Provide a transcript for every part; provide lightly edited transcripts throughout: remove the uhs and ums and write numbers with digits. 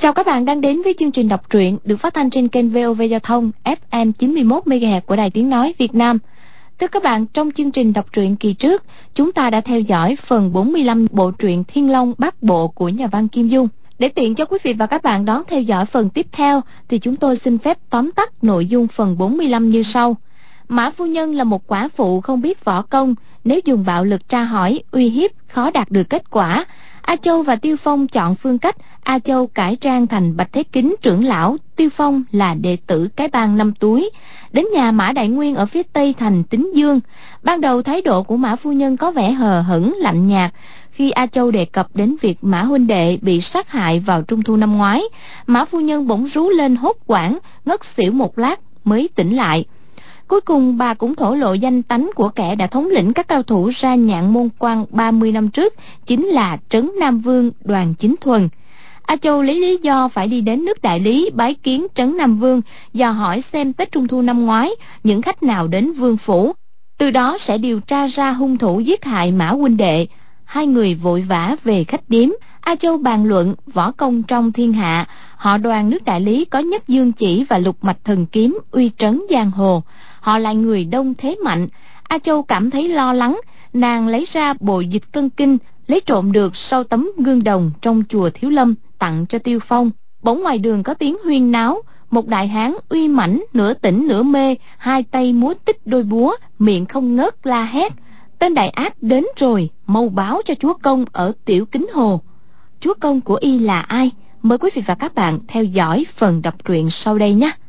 Chào các bạn đang đến với chương trình đọc truyện được phát thanh trên kênh VOV Giao thông FM 91 MHz của Đài Tiếng nói Việt Nam. Thưa các bạn, trong chương trình đọc truyện kỳ trước, chúng ta đã theo dõi phần 45 bộ truyện Thiên Long Bát Bộ của nhà văn Kim Dung. Để tiện cho quý vị và các bạn đón theo dõi phần tiếp theo thì chúng tôi xin phép tóm tắt nội dung phần 45 như sau. Mã phu nhân là một quả phụ không biết võ công, nếu dùng bạo lực tra hỏi, uy hiếp khó đạt được kết quả. A Châu và Tiêu Phong chọn phương cách A Châu cải trang thành Bạch Thế Kính trưởng lão, Tiêu Phong là đệ tử cái bang Năm Túi, đến nhà Mã Đại Nguyên ở phía tây thành Tín Dương. Ban đầu thái độ của Mã phu nhân có vẻ hờ hững lạnh nhạt. Khi A Châu đề cập đến việc Mã huynh đệ bị sát hại vào trung thu năm ngoái, Mã phu nhân bỗng rú lên hốt hoảng, ngất xỉu một lát mới tỉnh lại. Cuối cùng bà cũng thổ lộ danh tánh của kẻ đã thống lĩnh các cao thủ ra Nhạn Môn Quan 30 năm trước, chính là Trấn Nam Vương Đoàn Chính Thuần. A Châu lấy lý do phải đi đến nước Đại Lý bái kiến Trấn Nam Vương, dò hỏi xem Tết Trung thu năm ngoái những khách nào đến vương phủ, từ đó sẽ điều tra ra hung thủ giết hại Mã huynh đệ. Hai người vội vã về khách điếm. A Châu bàn luận võ công trong thiên hạ, họ Đoàn nước Đại Lý có Nhất Dương Chỉ và Lục Mạch Thần Kiếm uy trấn giang hồ, họ là người đông thế mạnh. A Châu cảm thấy lo lắng, nàng lấy ra bộ dịch cân kinh lấy trộm được sau tấm gương đồng trong chùa Thiếu Lâm tặng cho Tiêu Phong. Bỗng ngoài đường có tiếng huyên náo, một đại hán uy mãnh nửa tỉnh nửa mê, hai tay múa tích đôi búa, miệng không ngớt la hét: tên đại ác đến rồi, mau báo cho chúa công ở Tiểu Kính Hồ. Chúa công của y là ai? Mời quý vị và các bạn theo dõi phần đọc truyện sau đây nhé.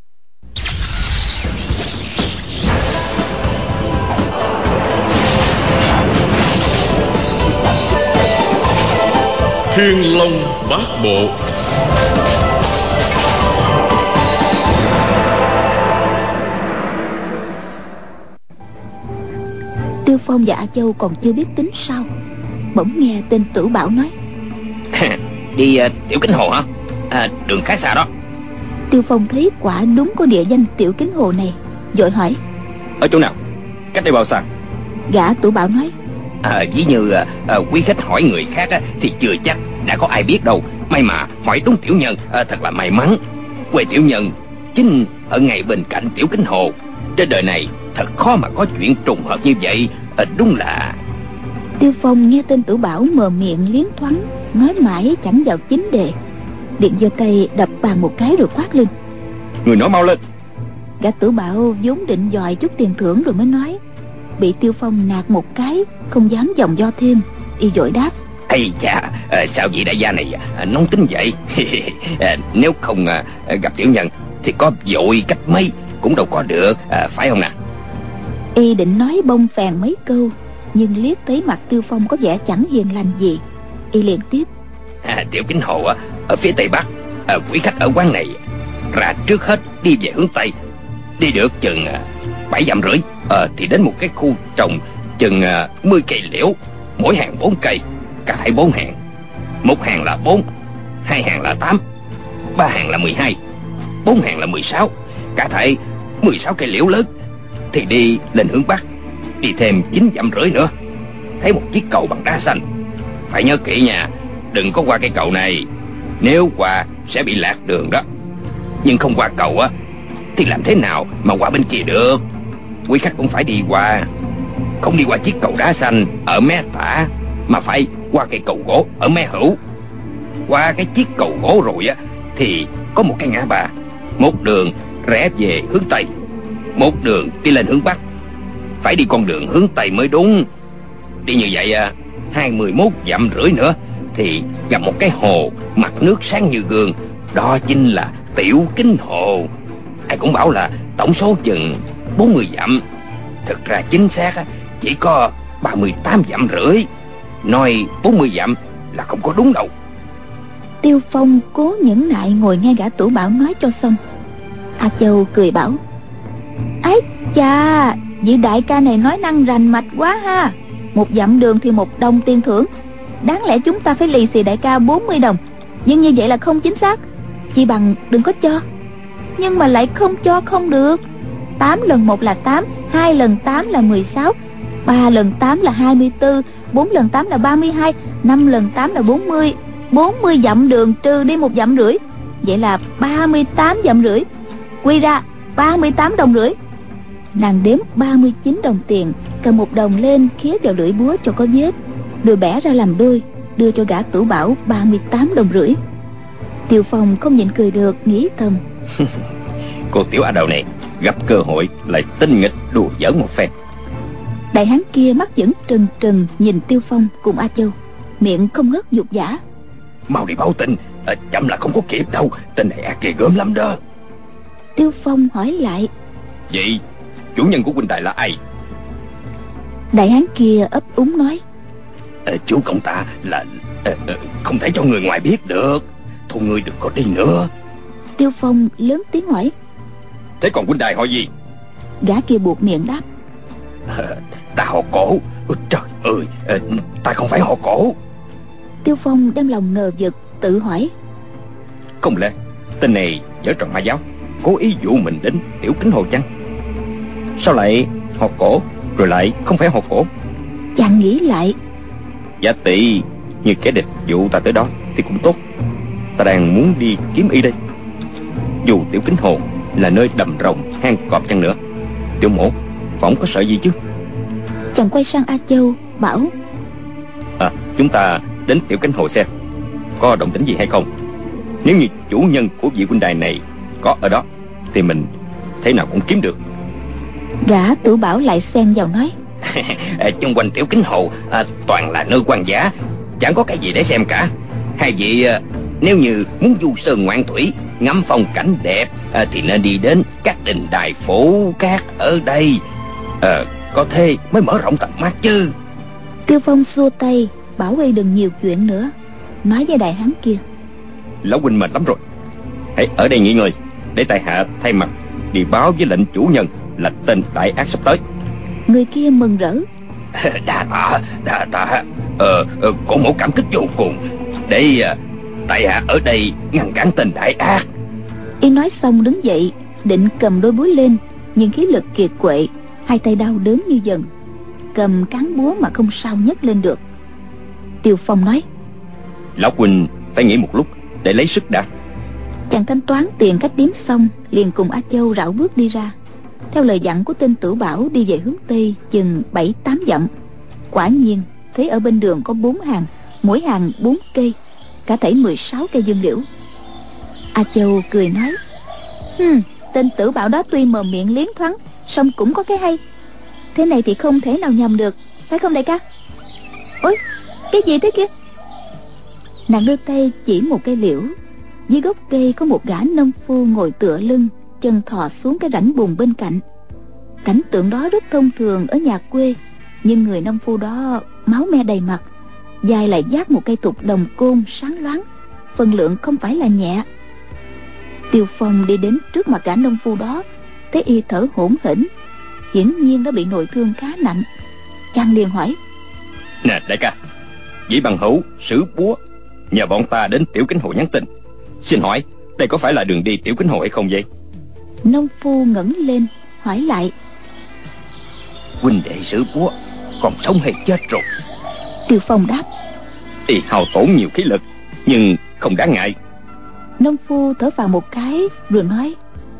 Thiên Long Bát Bộ. Tiêu Phong và A Châu còn chưa biết tính sao, bỗng nghe tên Tử Bảo nói: đi Tiểu Kính Hồ hả? Đường khác xa đó. Tiêu Phong thấy quả đúng có địa danh Tiểu Kính Hồ này, vội hỏi: ở chỗ nào? Cách đây bao xa? Gã Tử Bảo nói: ví như quý khách hỏi người khác thì chưa chắc đã có ai biết đâu. May mà hỏi đúng tiểu nhân, thật là may mắn. Quê tiểu nhân chính ở ngay bên cạnh Tiểu Kính Hồ. Trên đời này thật khó mà có chuyện trùng hợp như vậy. Đúng là... Tiêu Phong nghe tên Tử Bảo mờ miệng liến thoáng, nói mãi chẳng vào chính đề, liền giơ tay đập bàn một cái rồi quát lên: người nói mau lên. Gã Tử Bảo vốn định dòi chút tiền thưởng rồi mới nói, bị Tiêu Phong nạt một cái, không dám vòng vo thêm, y vội đáp: ây chà, sao vị đại gia này nóng tính vậy? Nếu không gặp tiểu nhân thì có vội cách mấy cũng đâu có được, phải không nào? Y định nói bông phèn mấy câu, nhưng liếc thấy mặt Tiêu Phong có vẻ chẳng hiền lành gì, y liền tiếp: Tiểu Kính Hồ ở phía tây bắc. Quý khách ở quán này ra trước hết đi về hướng tây, đi được chừng 7 dặm rưỡi thì đến một cái khu trồng chừng 10 cây liễu, mỗi hàng 4 cây, cả thảy 4 hàng. Một hàng là 4, 2 hàng là 8, 3 hàng là 12, 4 hàng là 16, cả thảy 16 cây liễu lớn. Thì đi lên hướng bắc, đi thêm 9 dặm rưỡi nữa, thấy một chiếc cầu bằng đá xanh. Phải nhớ kỹ nha, đừng có qua cây cầu này, nếu qua sẽ bị lạc đường đó. Nhưng không qua cầu thì làm thế nào mà qua bên kia được? Quý khách cũng phải đi qua, không đi qua chiếc cầu đá xanh ở mé tả, mà phải qua cây cầu gỗ ở mé hữu. Qua cái chiếc cầu gỗ rồi thì có một cái ngã ba, một đường rẽ về hướng tây, một đường đi lên hướng bắc. Phải đi con đường hướng tây mới đúng. Đi như vậy 21 dặm rưỡi nữa thì gặp một cái hồ, mặt nước sáng như gương, đó chính là Tiểu Kính Hồ. Ai cũng bảo là tổng số chừng 40 dặm, thực ra chính xác chỉ có 38 dặm rưỡi. Nói 40 dặm là không có đúng đâu. Tiêu Phong cố nhẫn nại ngồi nghe gã Tử Bảo nói cho xong. A Châu cười bảo: ái chà, vị đại ca này nói năng rành mạch quá ha. 1 dặm đường thì 1 đồng tiền thưởng, đáng lẽ chúng ta phải lì xì đại ca 40 đồng, nhưng như vậy là không chính xác. Chỉ bằng đừng có cho. Nhưng mà lại không cho không được. 8 lần 1 là 8, 2 lần 8 là 16, 3 lần 8 là 24, 4 lần 8 là 32, 5 lần 8 là 40. 40 dặm đường trừ đi 1 dặm rưỡi, vậy là 38 dặm rưỡi. Quy ra 38 đồng rưỡi. Nàng đếm 39 đồng tiền, cầm 1 đồng lên khía vào lưỡi búa cho có vết, rồi bẻ ra làm đôi, đưa cho gã Tửu Bảo 38 đồng rưỡi. Tiêu Phong không nhịn cười được, nghĩ thầm: Cô tiểu A Đầu này gặp cơ hội lại tinh nghịch đùa giỡn một phen. Đại hán kia mắt vẫn trừng trừng nhìn Tiêu Phong cùng A Châu, miệng không ngớt dục giả: Mau đi báo tin, chậm là không có kịp đâu. Tên này ác ghê gớm lắm đó. Tiêu Phong hỏi lại: Vậy chủ nhân của huynh đài là ai? Đại hán kia ấp úng nói: Chú công ta là không thể cho người ngoài biết được. Thôi ngươi đừng có đi nữa. Tiêu Phong lớn tiếng hỏi: Thế còn huynh đài họ gì? Gã kia buộc miệng đáp: Ta họ Cổ. Trời ơi, ta không phải họ Cổ. Tiêu Phong đem lòng ngờ vực, tự hỏi: Không lẽ tên này giở trò ma giáo, cố ý dụ mình đến Tiểu Kính Hồ chăng? Sao lại họ Cổ rồi lại không phải họ Cổ? Chàng nghĩ lại: Giả tỷ như kẻ địch dụ ta tới đó thì cũng tốt. Ta đang muốn đi kiếm y đây. Dù Tiểu Kính Hồ là nơi đầm rồng hang cọp chăng nữa, tiểu mổ phỏng có sợ gì chứ? Chàng quay sang A Châu bảo: Chúng ta đến Tiểu Kính Hồ xem có động tĩnh gì hay không. Nếu như chủ nhân của vị huynh đài này có ở đó thì mình thế nào cũng kiếm được. Gã Tửu Bảo lại xen vào nói: Chung quanh Tiểu Kính Hồ toàn là nơi hoang dã, chẳng có cái gì để xem cả. Hai vị nếu như muốn du sơn ngoạn thủy, ngắm phong cảnh đẹp thì nên đi đến các đình đài phủ cát ở đây. Có thế mới mở rộng tầm mắt chứ. Tiêu Phong xua tay bảo y đừng nhiều chuyện nữa, nói với đại hán kia: Lão huynh mệt lắm rồi, hãy ở đây nghỉ ngơi, để tại hạ thay mặt đi báo với lệnh chủ nhân là tên đại ác sắp tới. Người kia mừng rỡ: Đa tạ. Cổ mẫu cảm kích vô cùng. Để tại hạ ở đây ngăn cản tên đại ác. Y nói xong đứng dậy định cầm đôi búa lên, nhưng khí lực kiệt quệ, hai tay đau đớn như dần, cầm cán búa mà không sao nhấc lên được. Tiêu Phong nói: Lão huynh phải nghỉ một lúc để lấy sức đã. Chàng thanh toán tiền khách điếm xong, liền cùng A Châu rảo bước đi ra. Theo lời dặn của tên Tửu Bảo, đi về hướng Tây chừng 7-8 dặm. Quả nhiên thấy ở bên đường có 4 hàng, mỗi hàng 4 cây, cả thảy 16 cây dương liễu. A Châu cười nói: Tên Tửu Bảo đó tuy mồm miệng liến thoáng, song cũng có cái hay. Thế này thì không thể nào nhầm được, phải không đại ca? Ôi, cái gì thế kia? Nàng đưa tay chỉ một cây liễu. Dưới gốc cây có một gã nông phu ngồi tựa lưng, chân thò xuống cái rãnh bùn bên cạnh. Cảnh tượng đó rất thông thường ở nhà quê, nhưng người nông phu đó máu me đầy mặt, vai lại vác một cây thục đồng côn sáng loáng, phần lượng không phải là nhẹ. Tiêu Phong đi đến trước mặt gã nông phu đó, thấy y thở hổn hển, hiển nhiên đã bị nội thương khá nặng. Chàng liền hỏi: Nè đại ca, Dĩ Bằng Hữu sử búa nhờ bọn ta đến Tiểu Kính Hồ nhắn tin, xin hỏi đây có phải là đường đi Tiểu Kính Hồ hay không vậy? Nông phu ngẩng lên hỏi lại: Huynh đệ sử búa còn sống hay chết rồi? Tiêu Phong đáp: Y hao tổn nhiều khí lực, nhưng không đáng ngại. Nông phu thở phào một cái rồi nói: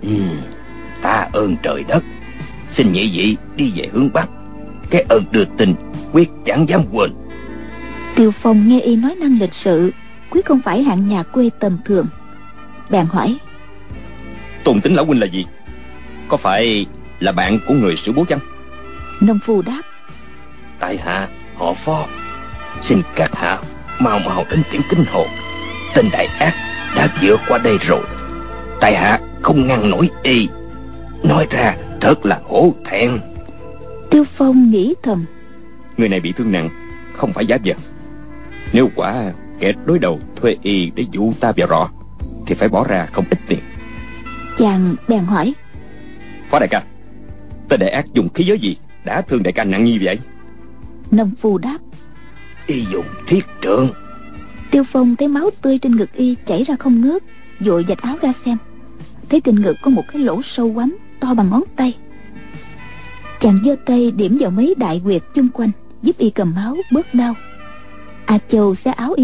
Ta ơn trời đất, xin nhị vị đi về hướng Bắc, cái ơn đưa tin quyết chẳng dám quên. Tiêu Phong nghe y nói năng lịch sự, quyết không phải hạng nhà quê tầm thường, bèn hỏi: Tôn tính lão huynh là gì? Có phải là bạn của người sử búa chăng? Nông phu đáp: Tại hạ họ Phó, xin các hạ mau mau đến Tiểu Kính Hồ. Tên đại ác đã vượt qua đây rồi, tại hạ không ngăn nổi y, nói ra thật là hổ thẹn. Tiêu Phong nghĩ thầm: Người này bị thương nặng, không phải giả vờ. Nếu quả kẻ đối đầu thuê y để dụ ta vào rọ thì phải bỏ ra không ít tiền. Chàng bèn hỏi: Phó đại ca, tên đại ác dùng khí giới gì đã thương đại ca nặng như vậy? Nông phu đáp: Y dùng thiết trượng. Tiêu Phong thấy máu tươi trên ngực y chảy ra không ngớt, vội vạch áo ra xem, thấy trên ngực có một cái lỗ sâu hoắm to bằng ngón tay. Chàng giơ tay điểm vào mấy đại huyệt chung quanh, giúp y cầm máu bớt đau. A Châu xé áo y ra,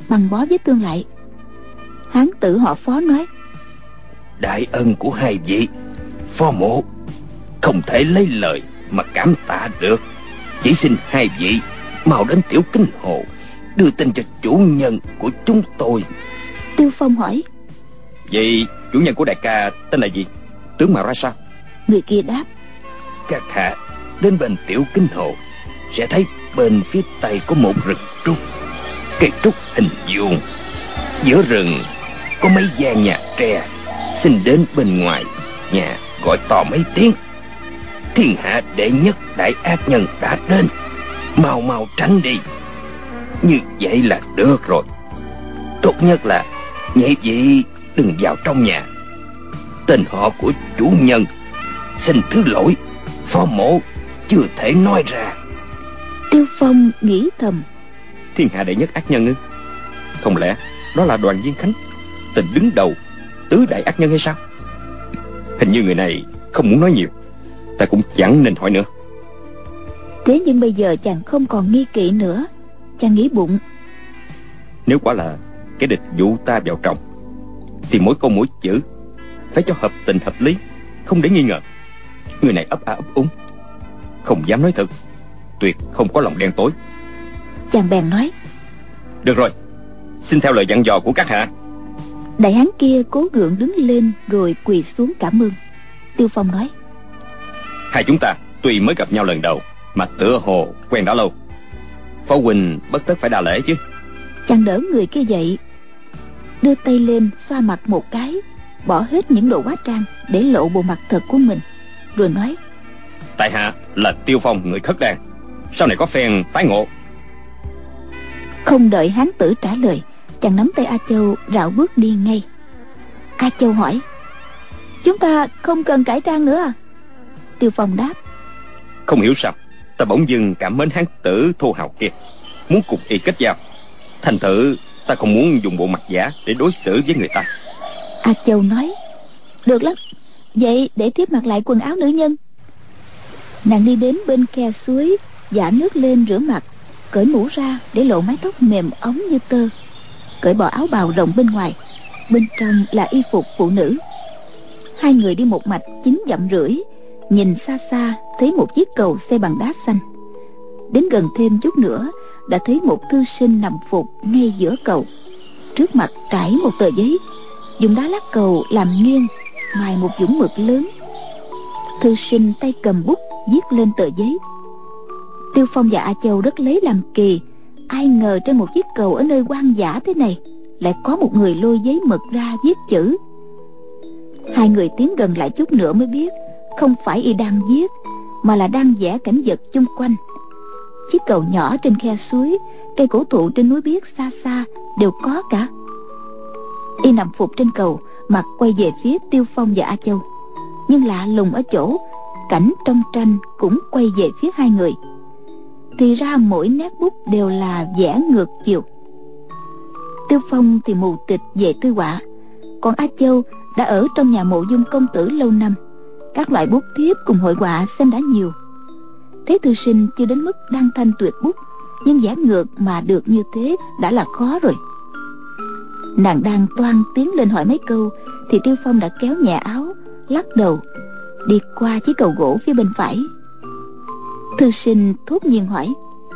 băng bó vết thương lại. Hán tử họ Phó nói: đại ân của hai vị, Phó mộ không thể lấy lời mà cảm tạ được. Chỉ xin hai vị mau đến Tiểu Kinh Hồ đưa tin cho chủ nhân của chúng tôi. Tiêu Phong hỏi: vậy chủ nhân của đại ca tên là gì, tướng mạo ra sao? Người kia đáp: các hạ đến bên Tiểu Kinh Hồ sẽ thấy bên phía tây có một rừng trúc, cây trúc hình vuông, giữa rừng có mấy gian nhà tre. Xin đến bên ngoài nhà gọi to mấy tiếng: thiên hạ đệ nhất đại ác nhân đã đến, mau mau tránh đi. Như vậy là được rồi. Tốt nhất là nhị vị đừng vào trong nhà. Tên họ của chủ nhân xin thứ lỗi, Phó mộ chưa thể nói ra. Tiêu Phong nghĩ thầm: thiên hạ đệ nhất ác nhân ư? Không lẽ đó là Đoàn Viên Khánh, tên đứng đầu tứ đại ác nhân hay sao? Hình như người này không muốn nói nhiều, ta cũng chẳng nên hỏi nữa. Thế nhưng bây giờ chàng không còn nghi kỵ nữa. Chàng nghĩ bụng: nếu quả là cái địch dụ ta vào trong, thì mỗi câu mỗi chữ phải cho hợp tình hợp lý, không để nghi ngờ. Người này ấp a ấp úng, không dám nói thật, tuyệt không có lòng đen tối. Chàng bèn nói: được rồi, xin theo lời dặn dò của các hạ. Đại hán kia cố gượng đứng lên rồi quỳ xuống cảm ơn. Tiêu Phong nói: hai chúng ta tuy mới gặp nhau lần đầu mà tựa hồ quen đã lâu. Phó huynh bất tất phải đa lễ chứ. Chàng đỡ người kia dậy, đưa tay lên xoa mặt một cái, bỏ hết những đồ hóa trang để lộ bộ mặt thật của mình, rồi nói: tại hạ là Tiêu Phong, người Khất Đan, sau này có phen tái ngộ. Không đợi hán tử trả lời, chàng nắm tay A Châu rảo bước đi ngay. A Châu hỏi: chúng ta không cần cải trang nữa à? Tiêu Phong đáp: không hiểu sao ta bỗng dưng cảm mến hán tử thô hào kia, muốn cùng y kết giao. Thành thử ta không muốn dùng bộ mặt giả để đối xử với người ta. A Châu nói: được lắm, vậy để thiếp mặc lại quần áo nữ nhân. Nàng đi đến bên khe suối, giã nước lên rửa mặt, cởi mũ ra để lộ mái tóc mềm óng như tơ, cởi bỏ áo bào rộng bên ngoài, bên trong là y phục phụ nữ. Hai người đi một mạch 9 dặm rưỡi, nhìn xa xa thấy một chiếc cầu xây bằng đá xanh. Đến gần thêm chút nữa đã thấy một thư sinh nằm phục ngay giữa cầu. Trước mặt trải một tờ giấy, dùng đá lát cầu làm nghiêng, mài một dũng mực lớn. Thư sinh tay cầm bút viết lên tờ giấy. Tiêu Phong và A Châu rất lấy làm kỳ, ai ngờ trên một chiếc cầu ở nơi hoang dã thế này lại có một người lôi giấy mực ra viết chữ. Hai người tiến gần lại chút nữa mới biết không phải y đang viết, mà là đang vẽ cảnh vật chung quanh. Chiếc cầu nhỏ trên khe suối, cây cổ thụ trên núi biếc xa xa đều có cả. Y nằm phục trên cầu, mặt quay về phía Tiêu Phong và A Châu. Nhưng lạ lùng ở chỗ, cảnh trong tranh cũng quay về phía hai người. Thì ra mỗi nét bút đều là vẽ ngược chiều. Tiêu Phong thì mù tịch về thư họa, còn A Châu đã ở trong nhà mộ Dung công tử lâu năm, các loại bút thiếp cùng hội họa xem đã nhiều. Thế thư sinh chưa đến mức đăng thanh tuyệt bút, nhưng vẽ ngược mà được như thế đã là khó rồi. Nàng đang toan tiến lên hỏi mấy câu thì Tiêu Phong đã kéo nhẹ áo, lắc đầu đi qua chiếc cầu gỗ phía bên phải. Thư sinh thốt nhiên hỏi: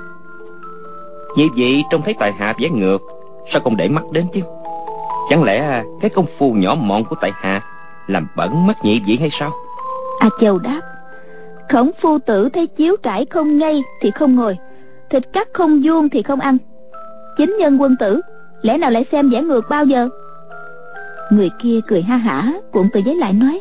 như vậy trông thấy tại hạ vẽ ngược, sao không để mắt đến chứ? Chẳng lẽ cái công phu nhỏ mọn của tại hạ làm bẩn mắt nhị vị hay sao? A Châu đáp: Khổng phu tử thấy chiếu trải không ngay thì không ngồi, thịt cắt không vuông thì không ăn. Chính nhân quân tử lẽ nào lại xem vẽ ngược bao giờ? Người kia cười ha hả, cuộn tờ giấy lại nói: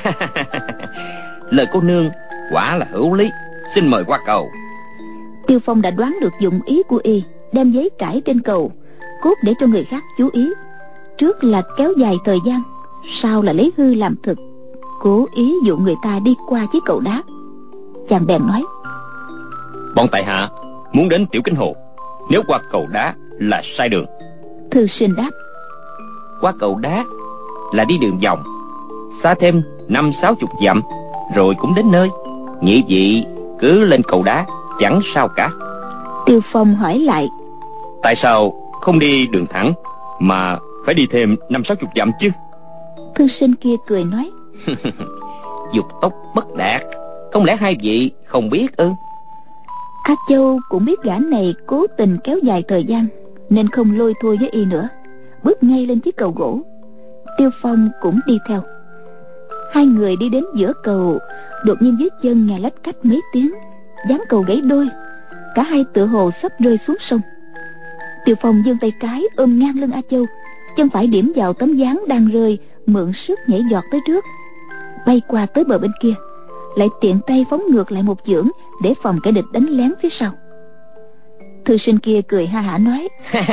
lời cô nương quả là hữu lý, xin mời qua cầu. Tiêu Phong đã đoán được dụng ý của y, đem giấy trải trên cầu, cốt để cho người khác chú ý. Trước là kéo dài thời gian, sau là lấy hư làm thực, cố ý dụ người ta đi qua chiếc cầu đá. Chàng bèn nói: bọn tại hạ muốn đến Tiểu Kinh Hồ, nếu qua cầu đá là sai đường. Thư sinh đáp: qua cầu đá là đi đường vòng, xa thêm 50-60 dặm rồi cũng đến nơi. Nhị vị cứ lên cầu đá chẳng sao cả. Tiêu Phong hỏi lại: tại sao không đi đường thẳng, mà phải đi thêm 50-60 dặm chứ? Thư sinh kia cười nói: Dục tốc bất đạt, không lẽ hai vị không biết ư? A Châu cũng biết gã này cố tình kéo dài thời gian, nên không lôi thôi với y nữa, bước ngay lên chiếc cầu gỗ. Tiêu Phong cũng đi theo. Hai người đi đến giữa cầu, đột nhiên dưới chân nghe lách cách mấy tiếng, ván cầu gãy đôi, cả hai tựa hồ sắp rơi xuống sông. Tiêu Phong giương tay trái ôm ngang lưng A Châu, chân phải điểm vào tấm ván đang rơi, mượn sức nhảy giọt tới trước, bay qua tới bờ bên kia, lại tiện tay phóng ngược lại một chưởng để phòng kẻ địch đánh lén phía sau. Thư sinh kia cười ha hả nói: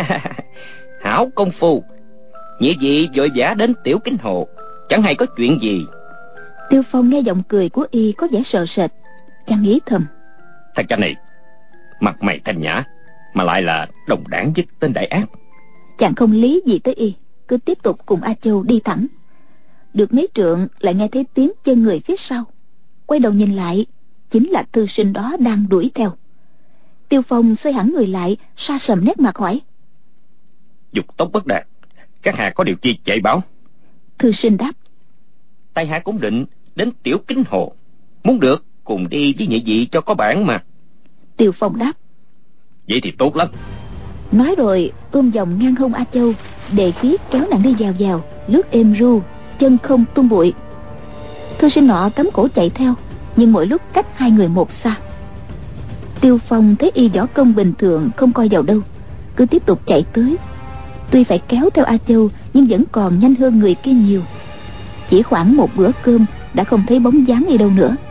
Hảo công phu, nhị vị vội vã đến Tiểu Kính Hồ, chẳng hay có chuyện gì? Tiêu Phong nghe giọng cười của y có vẻ sợ sệt, chàng nghĩ thầm: Thằng cha này mặt mày thanh nhã mà lại là đồng đảng với tên đại ác. Chàng không lý gì tới y, cứ tiếp tục cùng A Châu đi thẳng. Được mấy trượng lại nghe thấy tiếng chân người phía sau, quay đầu nhìn lại, chính là thư sinh đó đang đuổi theo. Tiêu Phong xoay hẳn người lại, sa sầm nét mặt hỏi: Dục tốc bất đạt, các hạ có điều chi chạy báo? Thư sinh đáp: Tại hạ cũng định đến Tiểu Kính Hồ, muốn được cùng đi với nhị vị cho có bản mà. Tiêu Phong đáp: Vậy thì tốt lắm. Nói rồi ôm vòng ngang hông A Châu, đề khí kéo nàng đi vào vào, lướt êm ru, chân không tung bụi. Thư sinh nọ cắm cổ chạy theo, nhưng mỗi lúc cách hai người một xa. Tiêu Phong thấy y võ công bình thường, không coi vào đâu, cứ tiếp tục chạy tới. Tuy phải kéo theo A Châu, nhưng vẫn còn nhanh hơn người kia nhiều. Chỉ khoảng một bữa cơm đã không thấy bóng dáng y đâu nữa.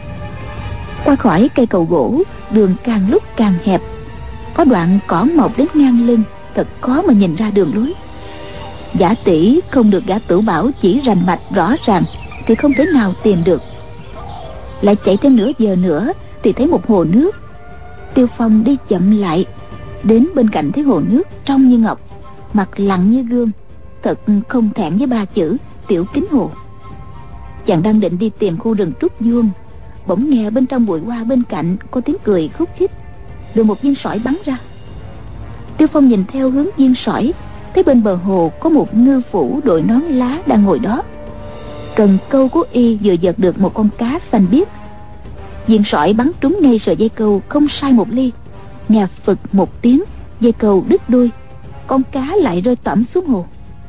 Qua khỏi cây cầu gỗ, đường càng lúc càng hẹp, có đoạn cỏ mọc đến ngang lưng, thật khó mà nhìn ra đường lối. Giả tỷ không được gã Tửu Bảo chỉ rành mạch rõ ràng thì không thể nào tìm được. Lại chạy thêm nửa giờ nữa thì thấy một hồ nước. Tiêu Phong đi chậm lại, đến bên cạnh thấy hồ nước trong như ngọc, mặt lặng như gương, thật không thẹn với ba chữ Tiểu Kính Hồ. Chàng đang định đi tìm khu rừng trúc vuông, bỗng nghe bên trong bụi hoa bên cạnh có tiếng cười khúc khích, rồi một viên sỏi bắn ra. Tiêu Phong nhìn theo hướng viên sỏi, thấy bên bờ hồ có một ngư phủ đội nón lá đang ngồi đó. Cần câu của y vừa giật được một con cá xanh biếc. Viên sỏi bắn trúng ngay sợi dây câu không sai một ly, nghe phực một tiếng, dây câu đứt đuôi, con cá lại rơi tõm xuống hồ.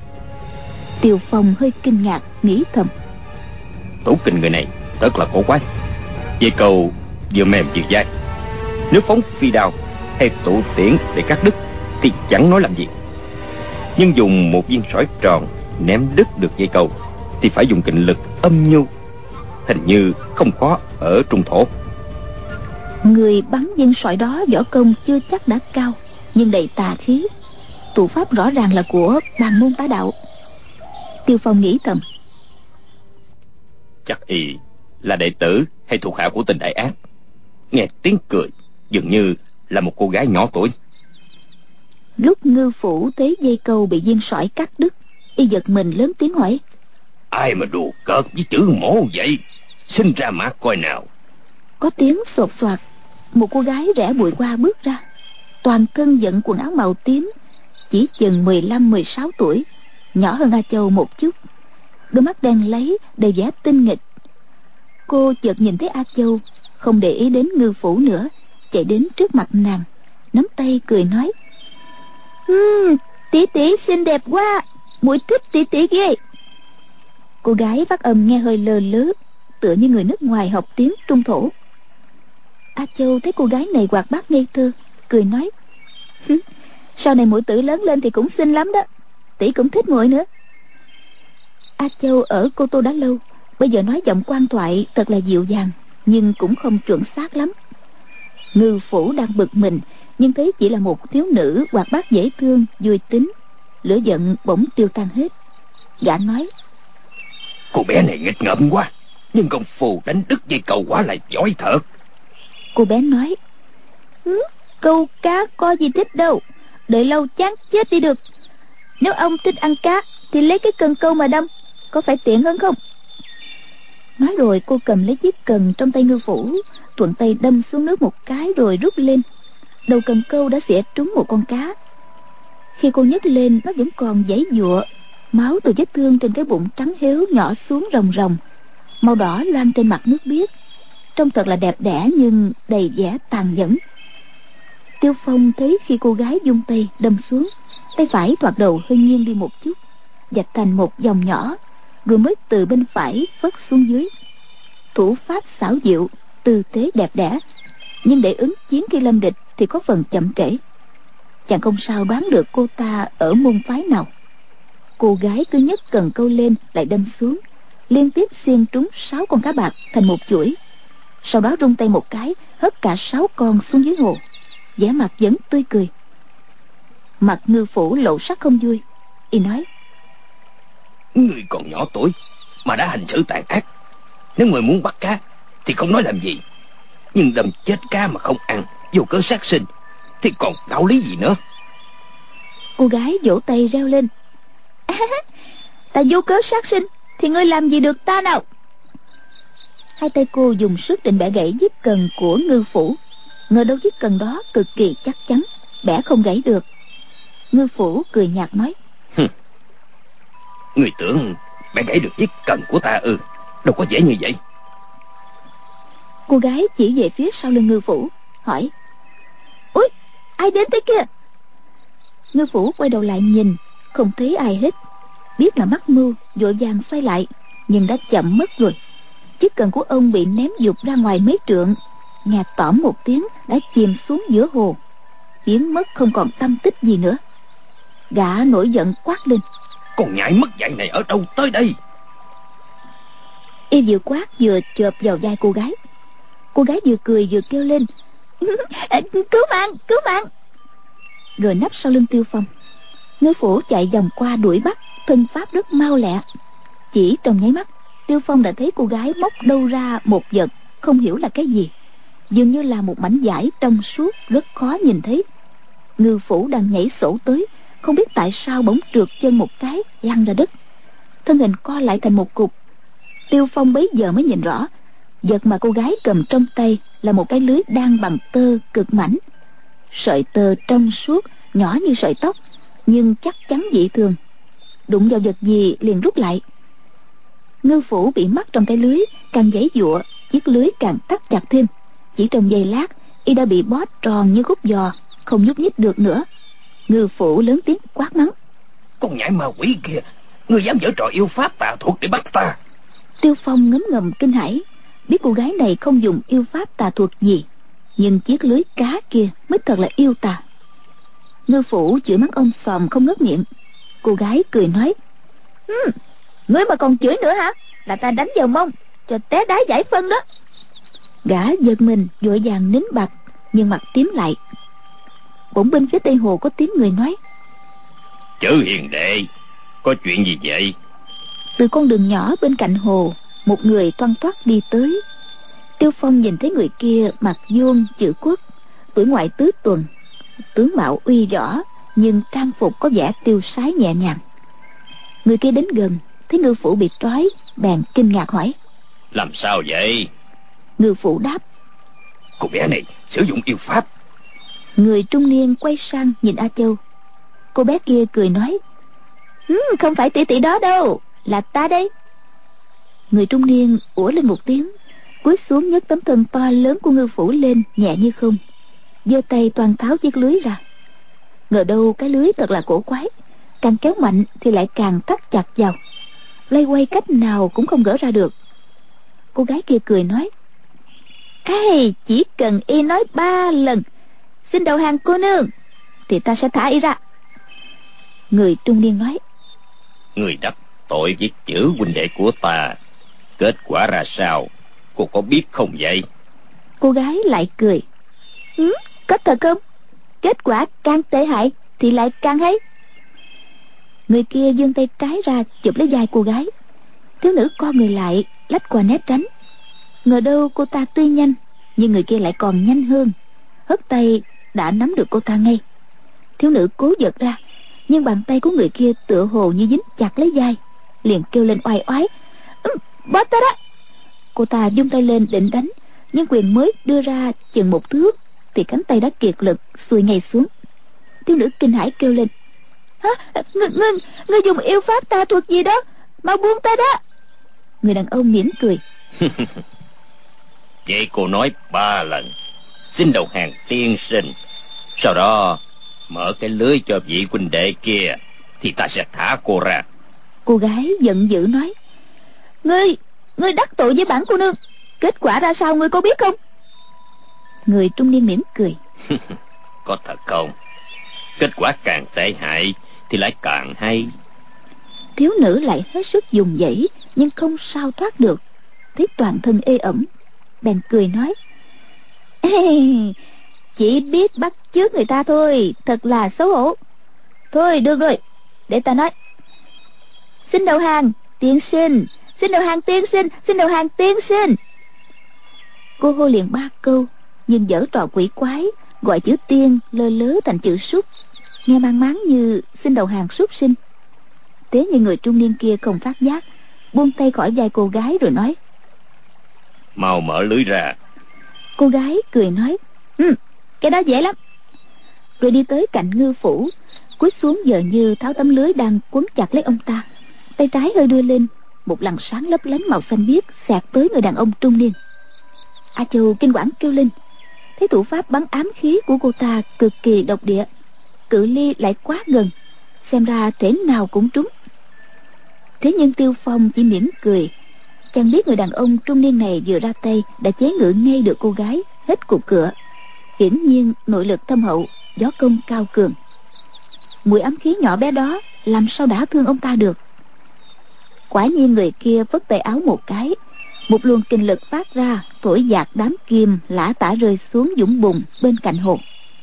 Tiêu Phong hơi kinh ngạc, nghĩ thầm: Thủ kình người này rất là cổ quái. Dây câu vừa mềm vừa dai, nếu phóng phi đao hay tụ tiễn để cắt đứt thì chẳng nói làm gì, nhưng dùng một viên sỏi tròn ném đứt được dây câu thì phải dùng kình lực âm nhu, hình như không có ở trung thổ. Người bắn viên sỏi đó võ công chưa chắc đã cao, nhưng đầy tà khí, thủ pháp rõ ràng là của bàn môn tá đạo. Tiêu Phong nghĩ thầm: Chắc y là đệ tử hay thuộc hạ của tên đại ác. Nghe tiếng cười dường như là một cô gái nhỏ tuổi. Lúc ngư phủ thấy dây câu bị viên sỏi cắt đứt, y giật mình lớn tiếng hỏi: Ai mà đùa cợt với chữ mổ vậy? Xin ra mặt coi nào. Có tiếng sột soạt, một cô gái rẽ bụi qua bước ra, toàn thân vận quần áo màu tím, chỉ chừng 15-16 tuổi, nhỏ hơn A Châu một chút, đôi mắt đen láy đầy vẻ tinh nghịch. Cô chợt nhìn thấy A Châu, không để ý đến ngư phủ nữa, chạy đến trước mặt nàng, nắm tay cười nói: tỷ tỷ xinh đẹp quá, muội thích tỷ tỷ ghê. Cô gái phát âm nghe hơi lơ lớ, tựa như người nước ngoài học tiếng Trung thổ. A Châu thấy cô gái này hoạt bát ngây thơ, cười nói: Sau này muội tử lớn lên thì cũng xinh lắm đó, tỷ cũng thích muội nữa. A Châu ở Cô Tô đã lâu, bây giờ nói giọng quan thoại thật là dịu dàng, nhưng cũng không chuẩn xác lắm. Ngư phủ đang bực mình, nhưng thấy chỉ là một thiếu nữ hoạt bát dễ thương, vui tính, lửa giận bỗng tiêu tan hết. Gã nói: Cô bé này nghịch ngợm quá, nhưng công phu đánh đứt dây câu quá là giỏi thật. Cô bé nói: Câu cá có gì thích đâu, đợi lâu chán chết đi được. Nếu ông thích ăn cá thì lấy cái cần câu mà đâm, có phải tiện hơn không? Nói rồi cô cầm lấy chiếc cần trong tay ngư phủ, thuận tay đâm xuống nước một cái rồi rút lên. Đầu cần câu đã xẻ trúng một con cá. Khi cô nhấc lên, nó vẫn còn giãy giụa. Máu từ vết thương trên cái bụng trắng héo nhỏ xuống ròng ròng, màu đỏ loang trên mặt nước biếc, trông thật là đẹp đẽ nhưng đầy vẻ tàn nhẫn. Tiêu Phong thấy khi cô gái vung tay đâm xuống, tay phải thoạt đầu hơi nghiêng đi một chút, vạch thành một dòng nhỏ, rồi mới từ bên phải phất xuống dưới. Thủ pháp xảo diệu, tư thế đẹp đẽ, nhưng để ứng chiến khi lâm địch thì có phần chậm trễ. Chàng không sao đoán được cô ta ở môn phái nào. Cô gái cứ nhấc cần câu lên lại đâm xuống, liên tiếp xiên trúng 6 con cá bạc thành một chuỗi. Sau đó rung tay một cái, hất cả 6 con xuống dưới hồ, vẻ mặt vẫn tươi cười. Mặt Ngư Phủ lộ sắc không vui, y nói: Người còn nhỏ tuổi mà đã hành xử tàn ác. Nếu người muốn bắt cá thì không nói làm gì, nhưng đâm chết cá mà không ăn, vô cớ sát sinh, thì còn đạo lý gì nữa? Cô gái vỗ tay reo lên: Ta vô cớ sát sinh thì ngươi làm gì được ta nào? Hai tay cô dùng sức định bẻ gãy chiếc cần của Ngư Phủ. Ngờ đâu chiếc cần đó cực kỳ chắc chắn, bẻ không gãy được. Ngư Phủ cười nhạt nói: Người tưởng bẻ gãy được chiếc cần của ta ư? Đâu có dễ như vậy. Cô gái chỉ về phía sau lưng Ngư Phủ, hỏi: Ôi, ai đến thế kia? Ngư Phủ quay đầu lại nhìn, không thấy ai hết. Biết là mắc mưu, vội vàng xoay lại, nhưng đã chậm mất rồi. Chiếc cần của ông bị ném vụt ra ngoài mấy trượng, nghe tỏm một tiếng đã chìm xuống giữa hồ, biến mất không còn tăm tích gì nữa. Gã nổi giận quát lên: Con nhãi mất dạy này ở đâu tới đây? Y vừa quát vừa chộp vào vai cô gái. Cô gái vừa cười vừa kêu lên: Cứu mạng, cứu mạng! Rồi nấp sau lưng Tiêu Phong. Ngư Phủ chạy vòng qua đuổi bắt, thân pháp rất mau lẹ. Chỉ trong nháy mắt, Tiêu Phong đã thấy cô gái móc đâu ra một vật không hiểu là cái gì, dường như là một mảnh vải trong suốt rất khó nhìn thấy. Ngư Phủ đang nhảy sổ tới, không biết tại sao bỗng trượt chân một cái lăn ra đất, thân hình co lại thành một cục. Tiêu Phong bấy giờ mới nhìn rõ, vật mà cô gái cầm trong tay là một cái lưới đan bằng tơ cực mảnh. Sợi tơ trong suốt, nhỏ như sợi tóc, nhưng chắc chắn dị thường. Đụng vào vật gì liền rút lại. Ngư Phủ bị mắc trong cái lưới, càng giãy giụa, chiếc lưới càng thắt chặt thêm. Chỉ trong giây lát, y đã bị bó tròn như khúc giò, không nhúc nhích được nữa. Ngư Phủ lớn tiếng quát mắng: Con nhãi ma quỷ kia, ngươi dám giở trò yêu pháp tà thuật để bắt ta? Tiêu Phong ngấm ngầm kinh hãi, biết cô gái này không dùng yêu pháp tà thuật gì, nhưng chiếc lưới cá kia mới thật là yêu tà. Ngư Phủ chửi mắng ông xòm không ngớt miệng. Cô gái cười nói: Ngươi mà còn chửi nữa hả? Là ta đánh vào mông cho té đá giải phân đó. Gã giật mình vội vàng nín bặt, nhưng mặt tím lại. Bỗng bên phía tây hồ có tiếng người nói: Chữ hiền đệ, có chuyện gì vậy? Từ con đường nhỏ bên cạnh hồ, một người toan toát đi tới. Tiêu Phong nhìn thấy người kia mặt vuông chữ Quốc, tuổi ngoại tứ tuần, tướng mạo uy võ, nhưng trang phục có vẻ tiêu sái nhẹ nhàng. Người kia đến gần, thấy Ngư Phủ bị trói, bèn kinh ngạc hỏi: Làm sao vậy? Ngư Phủ đáp: Cô bé này sử dụng yêu pháp. Người trung niên quay sang nhìn A Châu. Cô bé kia cười nói: Không phải tỷ tỷ đó đâu, là ta đây. Người trung niên ủa lên một tiếng, cúi xuống nhấc tấm thân to lớn của Ngư Phủ lên nhẹ như không, giơ tay toan tháo chiếc lưới ra. Ngờ đâu cái lưới thật là cổ quái, càng kéo mạnh thì lại càng thắt chặt vào, loay quay cách nào cũng không gỡ ra được. Cô gái kia cười nói: Chỉ cần y nói 3 lần xin đầu hàng cô nương thì ta sẽ thả y ra. Người trung niên nói: Người đắc tội giết chữ huynh đệ của ta, kết quả ra sao, cô có biết không vậy? Cô gái lại cười: Có thật không? Kết quả càng tệ hại thì lại càng hay. Người kia giương tay trái ra chụp lấy vai cô gái. Thiếu nữ co người lại lách qua né tránh. Ngờ đâu cô ta tuy nhanh, nhưng người kia lại còn nhanh hơn, hất tay đã nắm được cô ta ngay. Thiếu nữ cố giật ra, nhưng bàn tay của người kia tựa hồ như dính chặt lấy vai, liền kêu lên oai oái: Bỏ ta đó! Cô ta vung tay lên định đánh, nhưng quyền mới đưa ra chừng 1 thước thì cánh tay đã kiệt lực xuôi ngay xuống. Thiếu nữ kinh hãi kêu lên: Hả? Ngươi dùng yêu pháp tà thuật gì đó? Mau buông tay đó. Người đàn ông mỉm cười. Vậy cô nói 3 lần xin đầu hàng tiên sinh, sau đó mở cái lưới cho vị huynh đệ kia, thì ta sẽ thả cô ra. Cô gái giận dữ nói: Ngươi đắc tội với bản cô nương, kết quả ra sao ngươi có biết không? Người trung niên mỉm cười. Có thật không? Kết quả càng tệ hại thì lại càng hay. Thiếu nữ lại hết sức dùng dãy, nhưng không sao thoát được. Thấy toàn thân ê ẩm, bèn cười nói: Chỉ biết bắt chước người ta thôi, thật là xấu hổ. Thôi được rồi, để ta nói. Xin đầu hàng tiên sinh, xin đầu hàng tiên sinh, xin đầu hàng tiên sinh. Cô hô liền 3 câu, nhưng dở trò quỷ quái, gọi chữ tiên lơ lớ thành chữ súc, nghe mang máng như xin đầu hàng súc sinh. Thế nhưng người trung niên kia không phát giác, buông tay khỏi vai cô gái rồi nói: Mau mở lưới ra. Cô gái cười nói: Cái đó dễ lắm. Rồi đi tới cạnh ngư phủ, cúi xuống giờ như tháo tấm lưới đang quấn chặt lấy ông ta. Tay trái hơi đưa lên, một làn sáng lấp lánh màu xanh biếc xẹt tới người đàn ông trung niên. A Châu kinh quản kêu lên. Thấy thủ pháp bắn ám khí của cô ta cực kỳ độc địa, cự ly lại quá gần, xem ra thể nào cũng trúng. Thế nhưng Tiêu Phong chỉ mỉm cười. Chàng biết người đàn ông trung niên này vừa ra tay đã chế ngự ngay được cô gái hết cuộc cựa. Hiển nhiên nội lực thâm hậu, võ công cao cường. Mũi ám khí nhỏ bé đó làm sao đã thương ông ta được. Quả nhiên người kia vất tay áo một cái, một luồng kinh lực phát ra, thổi dạt đám kim lả tả rơi xuống vũng bùn bên cạnh hồ.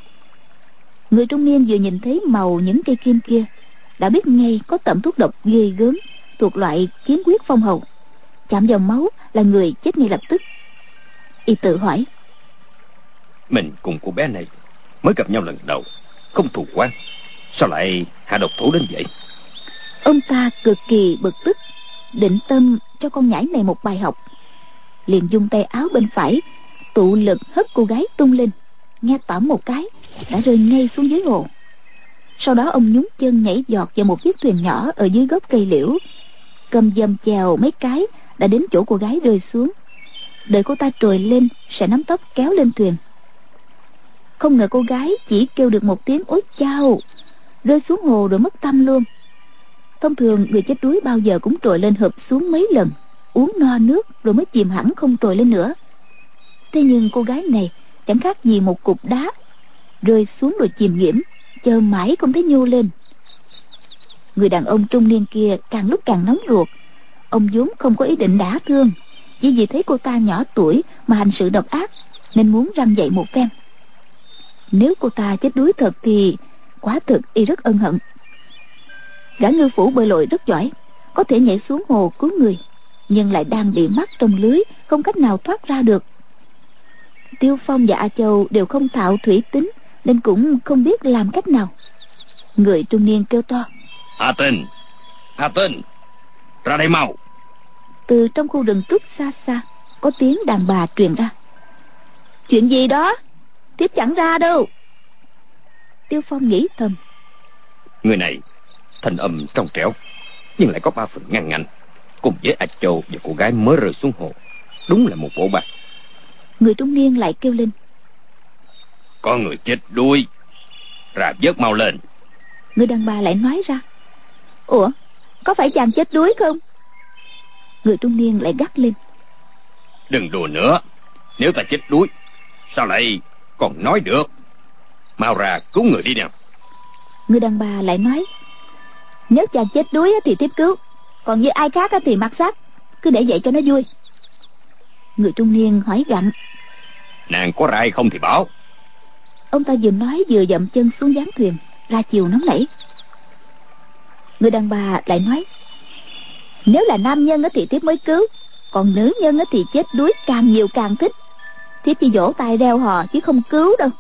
Người trung niên vừa nhìn thấy màu những cây kim kia đã biết ngay có tẩm thuốc độc ghê gớm, thuộc loại kiếm huyết phong hầu. Chạm vào máu là người chết ngay lập tức. Y tự hỏi: Mình cùng cô bé này mới gặp nhau lần đầu, không thù oán, sao lại hạ độc thủ đến vậy? Ông ta cực kỳ bực tức, định tâm cho con nhãi này một bài học, liền dung tay áo bên phải tụ lực hất cô gái tung lên, nghe tỏm một cái đã rơi ngay xuống dưới hồ. Sau đó ông nhún chân nhảy giọt vào một chiếc thuyền nhỏ ở dưới gốc cây liễu, cầm dầm chèo mấy cái đã đến chỗ cô gái rơi xuống. Đợi cô ta trồi lên sẽ nắm tóc kéo lên thuyền. Không ngờ cô gái chỉ kêu được một tiếng ối chao, rơi xuống hồ rồi mất tăm luôn. Thông thường người chết đuối bao giờ cũng trồi lên hợp xuống mấy lần, uống no nước rồi mới chìm hẳn không trồi lên nữa. Thế nhưng cô gái này chẳng khác gì một cục đá, rơi xuống rồi chìm nghiễm, chờ mãi không thấy nhô lên. Người đàn ông trung niên kia càng lúc càng nóng ruột. Ông vốn không có ý định đả thương, chỉ vì thấy cô ta nhỏ tuổi mà hành sự độc ác, nên muốn răn dạy một phen. Nếu cô ta chết đuối thật thì quả thực y rất ân hận. Gã ngư phủ bơi lội rất giỏi, có thể nhảy xuống hồ cứu người, nhưng lại đang bị mắc trong lưới, không cách nào thoát ra được. Tiêu Phong và A Châu đều không thạo thủy tính, nên cũng không biết làm cách nào. Người trung niên kêu to: A Tinh, ra đây mau. Từ trong khu rừng trúc xa xa có tiếng đàn bà truyền ra: Chuyện gì đó? Tiếp chẳng ra đâu. Tiêu Phong nghĩ thầm: Người này thanh âm trong trẻo, nhưng lại có 3 phần ngăn ngạnh, cùng với A Châu và cô gái mới rơi xuống hồ, đúng là một bộ ba. Người trung niên lại kêu lên: Có người chết đuối, ra vớt mau lên. Người đàn bà lại nói ra: Ủa, có phải chàng chết đuối không? Người trung niên lại gắt lên: Đừng đùa nữa, nếu ta chết đuối sao lại còn nói được? Mau ra cứu người đi nào. Người đàn bà lại nói: Nếu chàng chết đuối thì tiếp cứu, còn với ai khác thì mặc xác, cứ để vậy cho nó vui. Người trung niên hỏi gặng: Nàng có ra hay không thì bảo. Ông ta vừa nói vừa dậm chân xuống gián thuyền, ra chiều nóng nảy. Người đàn bà lại nói: Nếu là nam nhân thì thiếp mới cứu, còn nữ nhân thì chết đuối càng nhiều càng thích. Thiếp chỉ vỗ tay reo hò chứ không cứu đâu.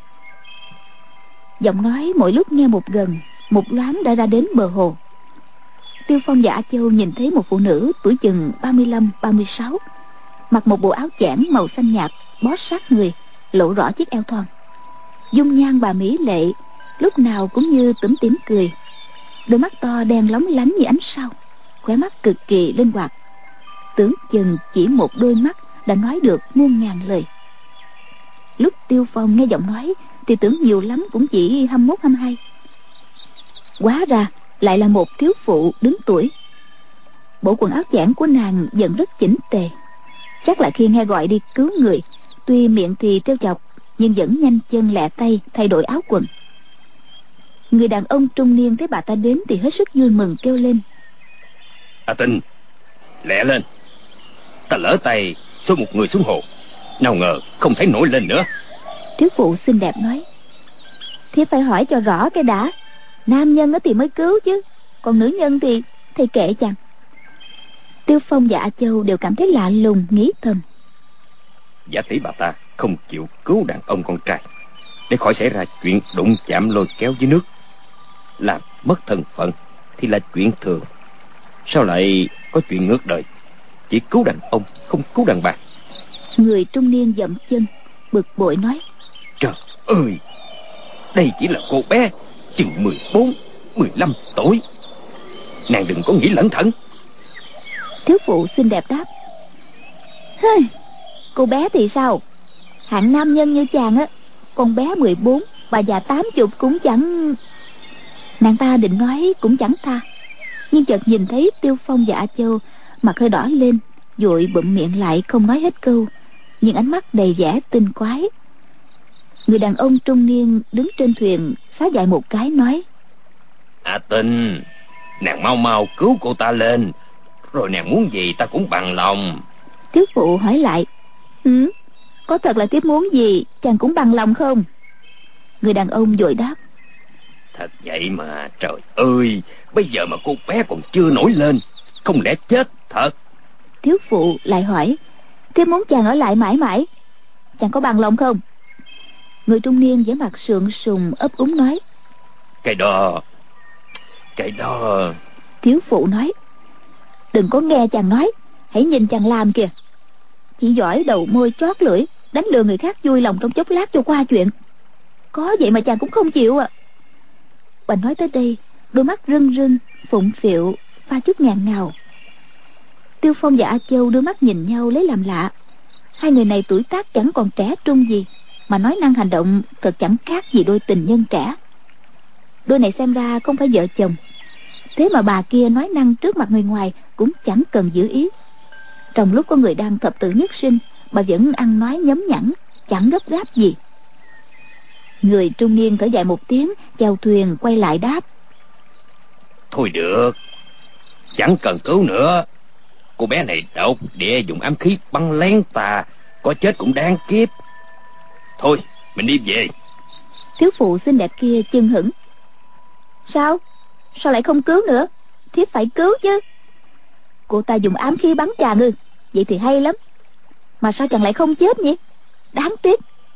Giọng nói mỗi lúc nghe một gần, một loáng đã ra đến bờ hồ. Tiêu Phong và A Châu nhìn thấy một phụ nữ tuổi chừng 35-36, mặc một bộ áo chẽn màu xanh nhạt bó sát người, lộ rõ chiếc eo thon. Dung nhan bà mỹ lệ, lúc nào cũng như tủm tỉm cười, đôi mắt to đen lóng lánh như ánh sao, khóe mắt cực kỳ linh hoạt. Tưởng chừng chỉ một đôi mắt đã nói được muôn ngàn lời. Lúc Tiêu Phong nghe giọng nói thì tưởng nhiều lắm cũng chỉ 21, 22. Hóa ra lại là một thiếu phụ đứng tuổi. Bộ quần áo chẽn của nàng vẫn rất chỉnh tề, chắc là khi nghe gọi đi cứu người, tuy miệng thì trêu chọc nhưng vẫn nhanh chân lẹ tay thay đổi áo quần. Người đàn ông trung niên thấy bà ta đến thì hết sức vui mừng, kêu lên: A Tinh, lẹ lên, ta lỡ tay xô một người xuống hồ, nào ngờ không thấy nổi lên nữa. Thiếu phụ xinh đẹp nói: Thiếp phải hỏi cho rõ cái đã, nam nhân thì mới cứu chứ, còn nữ nhân thì kệ chàng. Tiêu Phong và A Châu đều cảm thấy lạ lùng, nghĩ thầm: Giả tỷ bà ta không chịu cứu đàn ông con trai để khỏi xảy ra chuyện đụng chạm lôi kéo dưới nước, làm mất thân phận thì là chuyện thường, sao lại có chuyện ngược đời, chỉ cứu đàn ông không cứu đàn bà? Người trung niên dậm chân bực bội nói: Trời ơi, đây chỉ là cô bé chừng 14, 15 tuổi, nàng đừng có nghĩ lẩn thận. Thiếu phụ xinh đẹp đáp: Cô bé thì sao, hạng nam nhân như chàng á, con bé 14, bà già 80 cũng chẳng... Nàng ta định nói cũng chẳng tha, nhưng chợt nhìn thấy Tiêu Phong và A Châu mặt hơi đỏ lên, vội bụm miệng lại không nói hết câu, nhưng ánh mắt đầy vẻ tinh quái. Người đàn ông trung niên đứng trên thuyền xá dài một cái nói: A Tinh, nàng mau mau cứu cô ta lên, rồi nàng muốn gì ta cũng bằng lòng. Thiếu phụ hỏi lại: Có thật là thiếp muốn gì chàng cũng bằng lòng không? Người đàn ông vội đáp: Thật vậy mà, trời ơi, bây giờ mà cô bé còn chưa nổi lên, không lẽ chết thật? Thiếu phụ lại hỏi: Thiếp muốn chàng ở lại mãi mãi, chàng có bằng lòng không? Người trung niên vẻ mặt sượng sùng ấp úng nói: Cái đó... Thiếu phụ nói: Đừng có nghe chàng nói, hãy nhìn chàng làm kìa, chỉ giỏi đầu môi chót lưỡi, đánh lừa người khác vui lòng trong chốc lát cho qua chuyện. Có vậy mà chàng cũng không chịu à? Bà nói tới đây, đôi mắt rưng rưng phụng phịu pha chút ngàn ngào. Tiêu Phong và A Châu đưa mắt nhìn nhau lấy làm lạ. Hai người này tuổi tác chẳng còn trẻ trung gì, mà nói năng hành động thật chẳng khác gì đôi tình nhân trẻ. Đôi này xem ra không phải vợ chồng, thế mà bà kia nói năng trước mặt người ngoài cũng chẳng cần giữ ý. Trong lúc có người đang thập tử nhất sinh, bà vẫn ăn nói nhấm nhẵn, chẳng gấp gáp gì. Người trung niên thở dài một tiếng, chèo thuyền quay lại đáp: Thôi được, chẳng cần cứu nữa. Cô bé này độc địa dùng ám khí bắn lén ta, có chết cũng đáng kiếp. Thôi, mình đi về. Thiếu phụ xinh đẹp kia chưng hửng: Sao lại không cứu nữa? Thiếp phải cứu chứ. Cô ta dùng ám khí bắn chàng ư? Vậy thì hay lắm. Mà sao chàng lại không chết nhỉ? Đáng tiếc.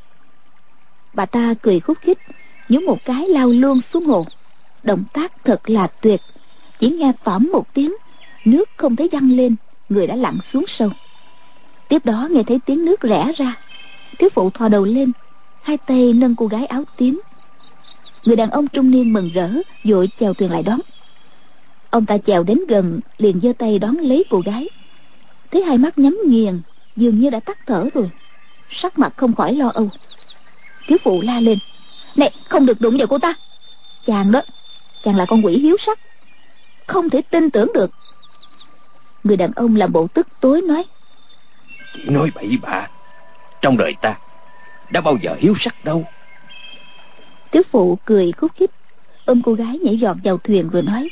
Bà ta cười khúc khích, nhún một cái lao luôn xuống hồ. Động tác thật là tuyệt. Chỉ nghe tỏm một tiếng, nước không thấy văng lên, người đã lặn xuống sâu. Tiếp đó nghe thấy tiếng nước rẽ ra. Thiếu phụ thò đầu lên, hai tay nâng cô gái áo tím. Người đàn ông trung niên mừng rỡ vội chèo thuyền lại đón. Ông ta chèo đến gần liền giơ tay đón lấy cô gái. Thấy hai mắt nhắm nghiền, dường như đã tắt thở rồi, sắc mặt không khỏi lo âu. Thiếu phụ la lên: Này, không được đụng vào cô ta. Chàng đó, chàng là con quỷ hiếu sắc, không thể tin tưởng được. Người đàn ông làm bộ tức tối nói: Chỉ nói bậy bạ, trong đời ta đã bao giờ hiếu sắc đâu. Thiếu phụ cười khúc khích, ôm cô gái nhảy giọt vào thuyền rồi nói: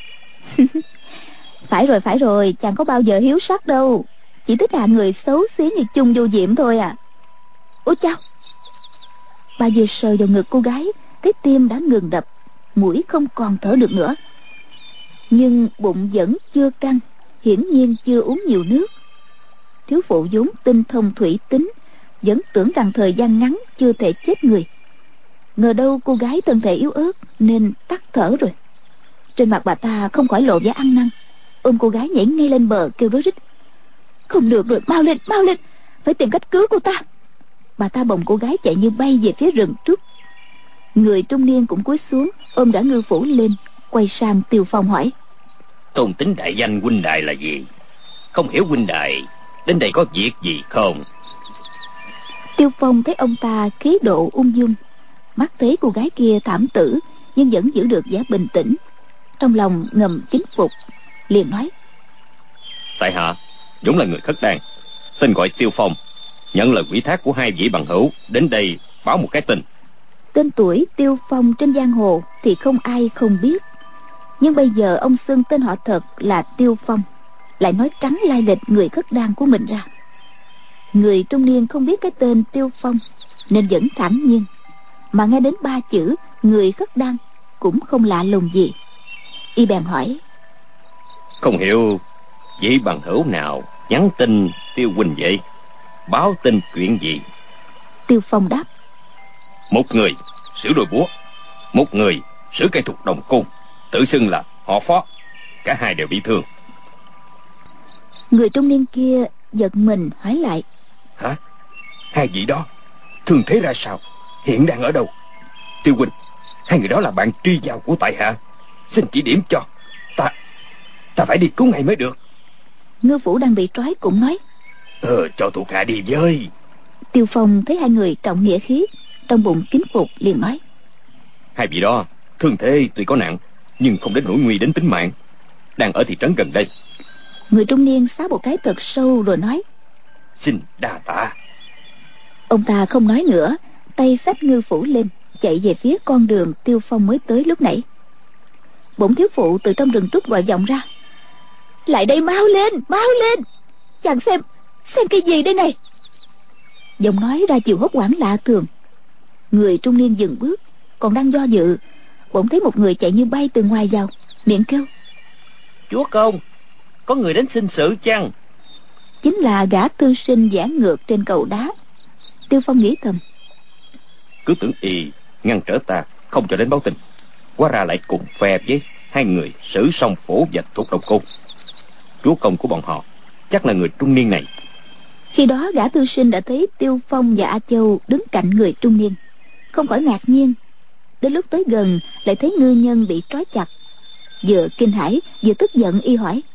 Phải rồi, chàng có bao giờ hiếu sắc đâu, chỉ thích hạng người xấu xí như chung vô diệm thôi à. Ôi chao! Bà vừa sờ vào ngực cô gái, thấy tim đã ngừng đập, mũi không còn thở được nữa, nhưng bụng vẫn chưa căng, hiển nhiên chưa uống nhiều nước. Thiếu phụ vốn tinh thông thủy tính, vẫn tưởng rằng thời gian ngắn chưa thể chết người. Ngờ đâu cô gái thân thể yếu ớt nên tắt thở rồi. Trên mặt bà ta không khỏi lộ vẻ ăn năn, ôm cô gái nhảy ngay lên bờ kêu rối rít: Không được rồi, mau lên, phải tìm cách cứu cô ta. Bà ta bồng cô gái chạy như bay về phía rừng trúc. Người trung niên cũng cúi xuống ôm gã ngư phủ lên, quay sang Tiêu Phong hỏi: Tôn tính đại danh huynh đài là gì? Không hiểu huynh đài đến đây có việc gì không? Tiêu Phong thấy ông ta khí độ ung dung, mắt thấy cô gái kia thảm tử nhưng vẫn giữ được vẻ bình tĩnh, trong lòng ngầm kính phục, liền nói: Tại hạ vốn là người Khất Đan, tên gọi Tiêu Phong, nhận lời ủy thác của hai vị bằng hữu đến đây báo một cái tin. Tên tuổi Tiêu Phong trên giang hồ thì không ai không biết, nhưng bây giờ ông xưng tên họ thật là Tiêu Phong, lại nói trắng lai lịch người Khất Đan của mình ra. Người trung niên không biết cái tên Tiêu Phong nên vẫn thản nhiên, mà nghe đến 3 chữ người Khất Đan cũng không lạ lùng gì. Y bèn hỏi: Không hiểu vị bằng hữu nào nhắn tin Tiêu huynh vậy? Báo tin chuyện gì? Tiêu Phong đáp: Một người sử đôi búa, một người sử cây thục đồng côn, tự xưng là họ Phó. Cả hai đều bị thương. Người trung niên kia giật mình hỏi lại: Hả? Hai vị đó thương thế ra sao? Hiện đang ở đâu? Tiêu huynh, hai người đó là bạn truy vào của tại hạ, xin chỉ điểm cho. Ta phải đi cứu ngay mới được. Ngư phủ đang bị trói cũng nói: Cho thuộc hạ đi với. Tiêu Phong thấy hai người trọng nghĩa khí, trong bụng kính phục, liền nói: Hai vị đó thương thế tuy có nặng nhưng không đến nỗi nguy đến tính mạng, đang ở thị trấn gần đây. Người trung niên xá một cái thật sâu rồi nói: Xin đa tạ. Ông ta không nói nữa, tay xách ngư phủ lên, chạy về phía con đường Tiêu Phong mới tới lúc nãy. Bỗng thiếu phụ từ trong rừng trúc gọi vọng ra: Lại đây, mau lên, mau lên, chàng xem cái gì đây này. Giọng nói ra chiều hốt hoảng lạ thường. Người trung niên dừng bước, còn đang do dự, bỗng thấy một người chạy như bay từ ngoài vào, miệng kêu: Chúa công, có người đến xin sự chăng? Chính là gã tư sinh giãn ngược trên cầu đá. Tiêu Phong nghĩ thầm: Cứ tưởng y ngăn trở ta không cho đến báo tin, hóa ra lại cùng phe với hai người sử song phổ và thuộc đồng côn. Chúa công của bọn họ chắc là người trung niên này. Khi đó gã tư sinh đã thấy Tiêu Phong và A Châu đứng cạnh người trung niên, không khỏi ngạc nhiên. Đến lúc tới gần lại thấy ngư nhân bị trói chặt, vừa kinh hãi vừa tức giận. Y hỏi: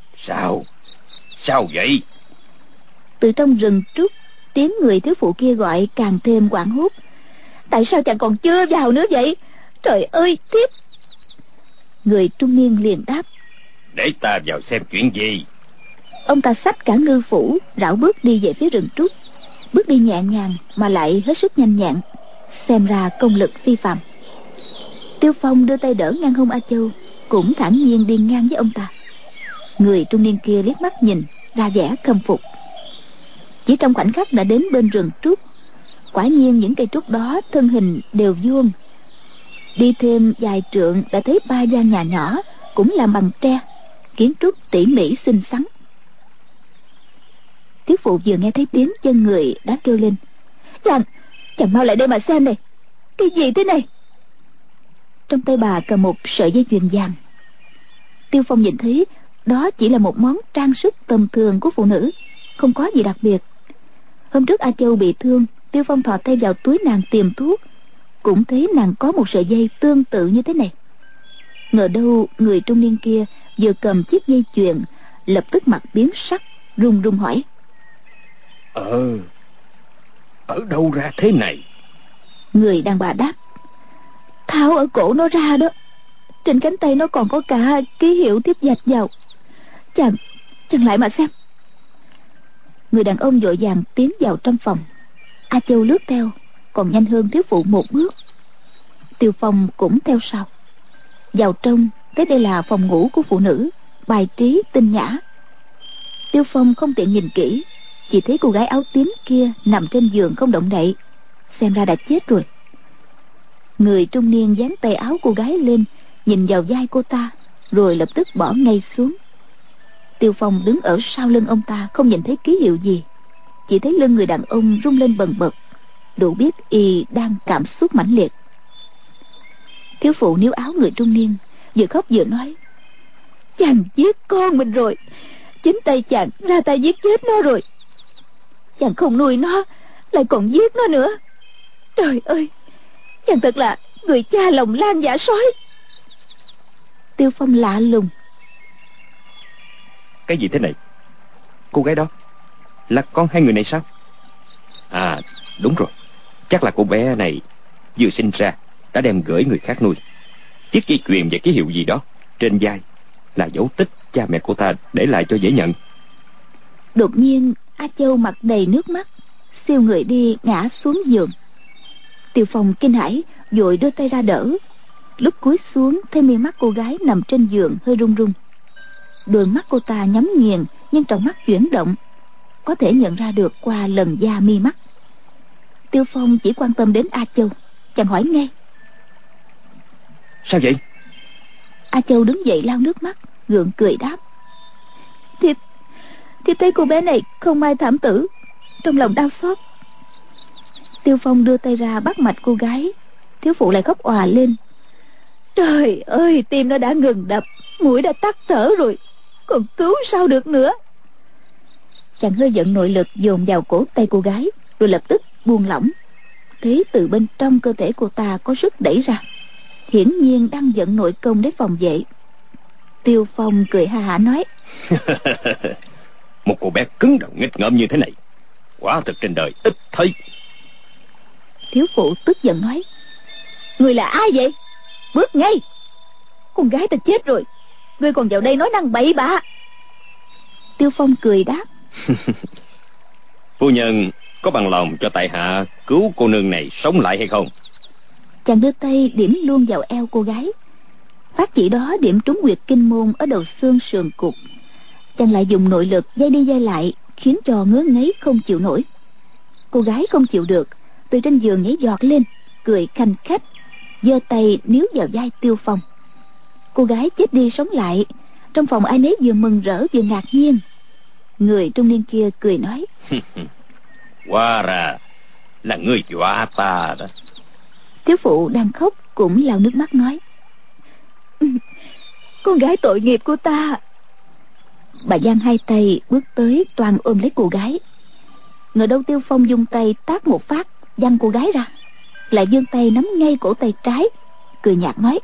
Sao vậy? Từ trong rừng trúc, tiếng người thiếu phụ kia gọi càng thêm hoảng hốt: Tại sao chàng còn chưa vào nữa vậy? Trời ơi, thiếp! Người trung niên liền đáp: Để ta vào xem chuyện gì. Ông ta xách cả ngư phủ, rảo bước đi về phía rừng trúc, bước đi nhẹ nhàng mà lại hết sức nhanh nhẹn, xem ra công lực phi phàm. Tiêu Phong đưa tay đỡ ngang hông A Châu, cũng thản nhiên đi ngang với ông ta. Người trung niên kia liếc mắt nhìn, ra vẻ khâm phục. Chỉ trong khoảnh khắc đã đến bên rừng trúc. Quả nhiên những cây trúc đó thân hình đều vuông. Đi thêm vài trượng đã thấy 3 gian nhà nhỏ, cũng làm bằng tre, kiến trúc tỉ mỉ xinh xắn. Thiếu phụ vừa nghe thấy tiếng chân người đã kêu lên: Chàng mau lại đây mà xem này, cái gì thế này? Trong tay bà cầm một sợi dây chuyền vàng. Tiêu Phong nhìn thấy đó chỉ là một món trang sức tầm thường của phụ nữ, không có gì đặc biệt. Hôm trước A Châu bị thương, Tiêu Phong thò tay vào túi nàng tìm thuốc, cũng thấy nàng có một sợi dây tương tự như thế này. Ngờ đâu người trung niên kia vừa cầm chiếc dây chuyền, lập tức mặt biến sắc, run run hỏi: Ở đâu ra thế này? Người đàn bà đáp: Tháo ở cổ nó ra đó, trên cánh tay nó còn có cả ký hiệu tiếp vạch vào. Chàng lại mà xem. Người đàn ông vội vàng tiến vào trong phòng. A Châu lướt theo, còn nhanh hơn thiếu phụ một bước. Tiêu Phong cũng theo sau. Vào trong thấy đây là phòng ngủ của phụ nữ, bài trí tinh nhã. Tiêu Phong không tiện nhìn kỹ, chỉ thấy cô gái áo tím kia nằm trên giường không động đậy, xem ra đã chết rồi. Người trung niên dán tay áo cô gái lên, nhìn vào vai cô ta, rồi lập tức bỏ ngay xuống. Tiêu Phong đứng ở sau lưng ông ta, không nhìn thấy ký hiệu gì, chỉ thấy lưng người đàn ông rung lên bần bật, đủ biết y đang cảm xúc mãnh liệt. Thiếu phụ níu áo người trung niên, vừa khóc vừa nói: Chàng giết con mình rồi, chính tay chàng ra tay giết chết nó rồi. Chàng không nuôi nó, lại còn giết nó nữa. Trời ơi, chàng thật là người cha lòng lan dạ sói. Tiêu Phong lạ lùng. Cái gì thế này? Cô gái đó là con hai người này sao? À, đúng rồi. Chắc là cô bé này vừa sinh ra đã đem gửi người khác nuôi. Chiếc dây chuyền và ký hiệu gì đó trên vai là dấu tích cha mẹ cô ta để lại cho dễ nhận. Đột nhiên A Châu mặt đầy nước mắt, siêu người đi ngã xuống giường. Tiêu Phong kinh hãi, vội đưa tay ra đỡ. Lúc cúi xuống thấy mi mắt cô gái nằm trên giường hơi run run. Đôi mắt cô ta nhắm nghiền, nhưng trong mắt chuyển động, có thể nhận ra được qua lần da mi mắt. Tiêu Phong chỉ quan tâm đến A Châu, chàng hỏi ngay. Sao vậy? A Châu đứng dậy lau nước mắt, gượng cười đáp. Thiếp thấy cô bé này không may thảm tử, trong lòng đau xót. Tiêu Phong đưa tay ra bắt mạch cô gái. Thiếu phụ lại khóc òa lên. Trời ơi, tim nó đã ngừng đập, mũi đã tắc thở rồi, còn cứu sao được nữa. Chàng hơi giận nội lực dồn vào cổ tay cô gái, rồi lập tức buông lỏng. Thấy từ bên trong cơ thể cô ta có sức đẩy ra, hiển nhiên đang giận nội công để phòng vệ. Tiêu Phong cười ha hả nói. Một cô bé cứng đầu nghịch ngợm như thế này, quả thực trên đời ít thấy. Thiếu phụ tức giận nói. Người là ai vậy? Bước ngay. Con gái ta chết rồi, ngươi còn vào đây nói năng bậy bạ. Tiêu Phong cười đáp. Phu nhân có bằng lòng cho tại hạ cứu cô nương này sống lại hay không? Chàng đưa tay điểm luôn vào eo cô gái. Phát chỉ đó điểm trúng huyệt kinh môn ở đầu xương sườn cụt. Chàng lại dùng nội lực dây đi dây lại, khiến cho ngứa ngáy không chịu nổi. Cô gái không chịu được, từ trên giường nhảy giọt lên, cười khanh khách, giơ tay níu vào vai Tiêu Phong. Cô gái chết đi sống lại. Trong phòng ai nấy vừa mừng rỡ vừa ngạc nhiên. Người trung niên kia cười nói. Hóa ra là ngươi dọa ta đó. Thiếu phụ đang khóc cũng lau nước mắt nói. Con gái tội nghiệp của ta. Bà giang hai tay bước tới toàn ôm lấy cô gái. Ngờ đâu Tiêu Phong dùng tay tát một phát, văng cô gái ra, lại giương tay nắm ngay cổ tay trái, cười nhạt nói.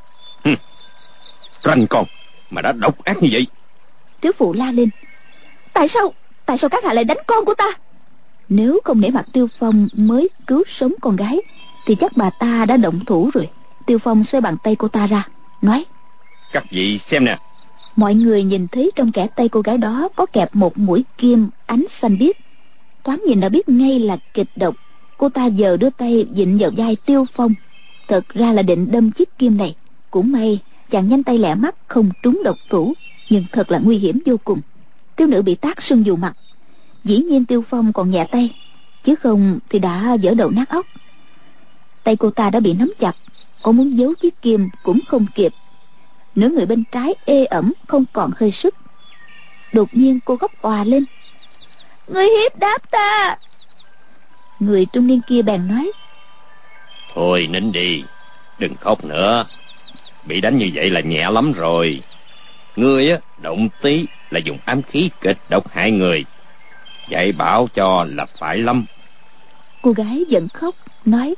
Ranh con mà đã độc ác như vậy. Thiếu phụ la lên. Tại sao các hạ lại đánh con của ta? Nếu không nể mặt Tiêu Phong mới cứu sống con gái, thì chắc bà ta đã động thủ rồi. Tiêu Phong xoay bàn tay cô ta ra, nói. Các vị xem nè. Mọi người nhìn thấy trong kẽ tay cô gái đó có kẹp một mũi kim ánh xanh biếc. Thoáng nhìn đã biết ngay là kịch độc. Cô ta giờ đưa tay vịn vào vai Tiêu Phong, thật ra là định đâm chiếc kim này. Cũng may chàng nhanh tay lẹ mắt không trúng độc thủ, nhưng thật là nguy hiểm vô cùng. Thiếu nữ bị tát sưng dù mặt. Dĩ nhiên Tiêu Phong còn nhẹ tay, chứ không thì đã vỡ đầu nát óc. Tay cô ta đã bị nắm chặt, có muốn giấu chiếc kim cũng không kịp. Nửa người bên trái ê ẩm không còn hơi sức. Đột nhiên cô khóc òa lên. Ngươi hiếp đáp ta. Người trung niên kia bèn nói. Thôi nín đi, đừng khóc nữa. Bị đánh như vậy là nhẹ lắm rồi. Ngươi á, động tí là dùng ám khí kịch độc hại người, dạy bảo cho là phải lắm. Cô gái giận khóc nói.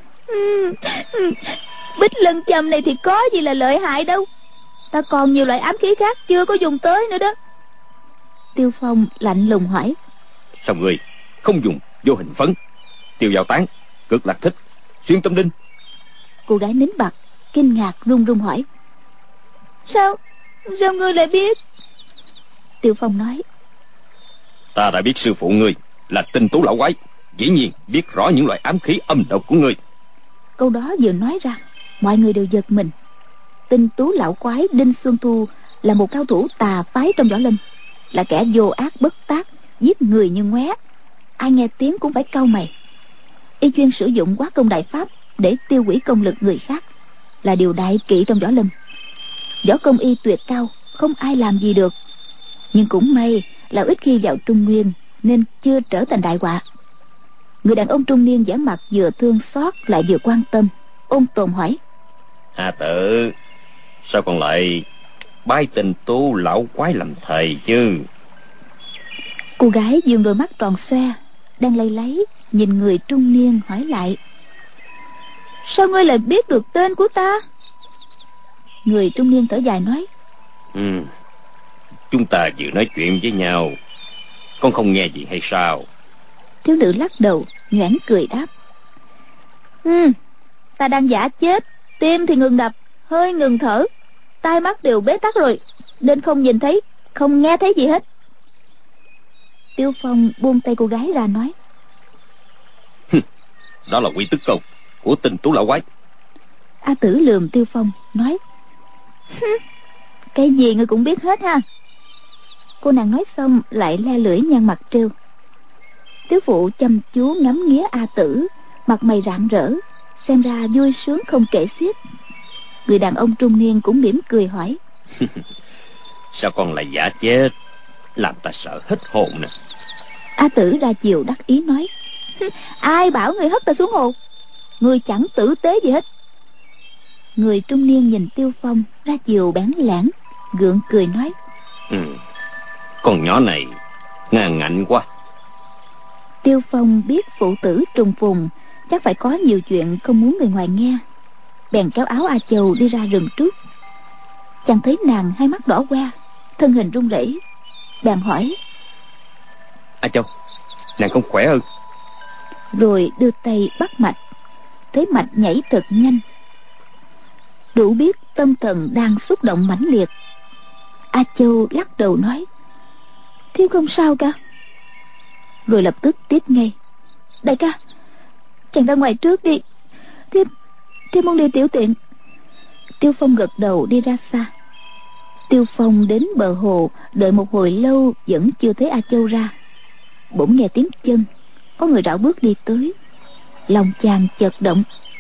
Bích lân châm này thì có gì là lợi hại đâu, ta còn nhiều loại ám khí khác chưa có dùng tới nữa đó. Tiêu Phong lạnh lùng hỏi. Sao ngươi không dùng vô hình phấn, tiêu dao tán, cực lạc thích, xuyên tâm đinh? Cô gái nín bặt, kinh ngạc run run hỏi. Sao ngươi lại biết? Tiêu Phong nói. Ta đã biết sư phụ ngươi là Tinh Tú lão quái, dĩ nhiên biết rõ những loại ám khí âm độc của ngươi. Câu đó vừa nói ra, mọi người đều giật mình. Tinh Tú lão quái Đinh Xuân Thu là một cao thủ tà phái trong võ lâm, là kẻ vô ác bất tác, giết người như ngoé. Ai nghe tiếng cũng phải cau mày. Y chuyên sử dụng quá công đại pháp để tiêu hủy công lực người khác, là điều đại kỵ trong võ lâm. Võ công y tuyệt cao, không ai làm gì được. Nhưng cũng may là ít khi vào Trung Nguyên, nên chưa trở thành đại họa. Người đàn ông trung niên vẻ mặt vừa thương xót lại vừa quan tâm, ôn tồn hỏi. Hà Tự, sao còn lại bái Tinh Tú lão quái làm thầy chứ? Cô gái dương đôi mắt tròn xoe, đang lay lấy nhìn người trung niên hỏi lại. Sao ngươi lại biết được tên của ta? Người trung niên thở dài nói: Chúng ta vừa nói chuyện với nhau, con không nghe gì hay sao? Thiếu nữ lắc đầu, nhoẻn cười đáp: Ta đang giả chết, tim thì ngừng đập, hơi ngừng thở, tai mắt đều bế tắc rồi, nên không nhìn thấy, không nghe thấy gì hết. Tiêu Phong buông tay cô gái ra nói: Đó là quy tức công của Tinh Tú lão quái. A Tử lườm Tiêu Phong nói: Cái gì ngươi cũng biết hết ha. Cô nàng nói xong lại le lưỡi nhăn mặt trêu. Tiếu phụ chăm chú ngắm nghía A Tử, mặt mày rạng rỡ, xem ra vui sướng không kể xiết. Người đàn ông trung niên cũng mỉm cười hỏi: Sao con lại giả chết, làm ta sợ hết hồn nè. A Tử ra chiều đắc ý nói: Ai bảo người hất ta xuống hồ, người chẳng tử tế gì hết. Người trung niên nhìn Tiêu Phong ra chiều bén lãng, gượng cười nói: Con nhỏ này ngang ngạnh quá. Tiêu Phong biết phụ tử trùng phùng chắc phải có nhiều chuyện không muốn người ngoài nghe, bèn kéo áo A Châu đi ra rừng trước. Chàng thấy nàng hai mắt đỏ que, thân hình run rẩy, bèn hỏi: A Châu, nàng không khỏe ư? Rồi đưa tay bắt mạch, thấy mạch nhảy thật nhanh, đủ biết tâm thần đang xúc động mãnh liệt. A Châu lắc đầu nói: Thiếp không sao cả. Rồi lập tức tiếp ngay: Đại ca, chàng ra ngoài trước đi, thiếp muốn đi tiểu tiện. Tiêu Phong gật đầu đi ra xa. Tiêu Phong đến bờ hồ đợi một hồi lâu vẫn chưa thấy A Châu ra. Bỗng nghe tiếng chân, có người rảo bước đi tới. Lòng chàng chợt động.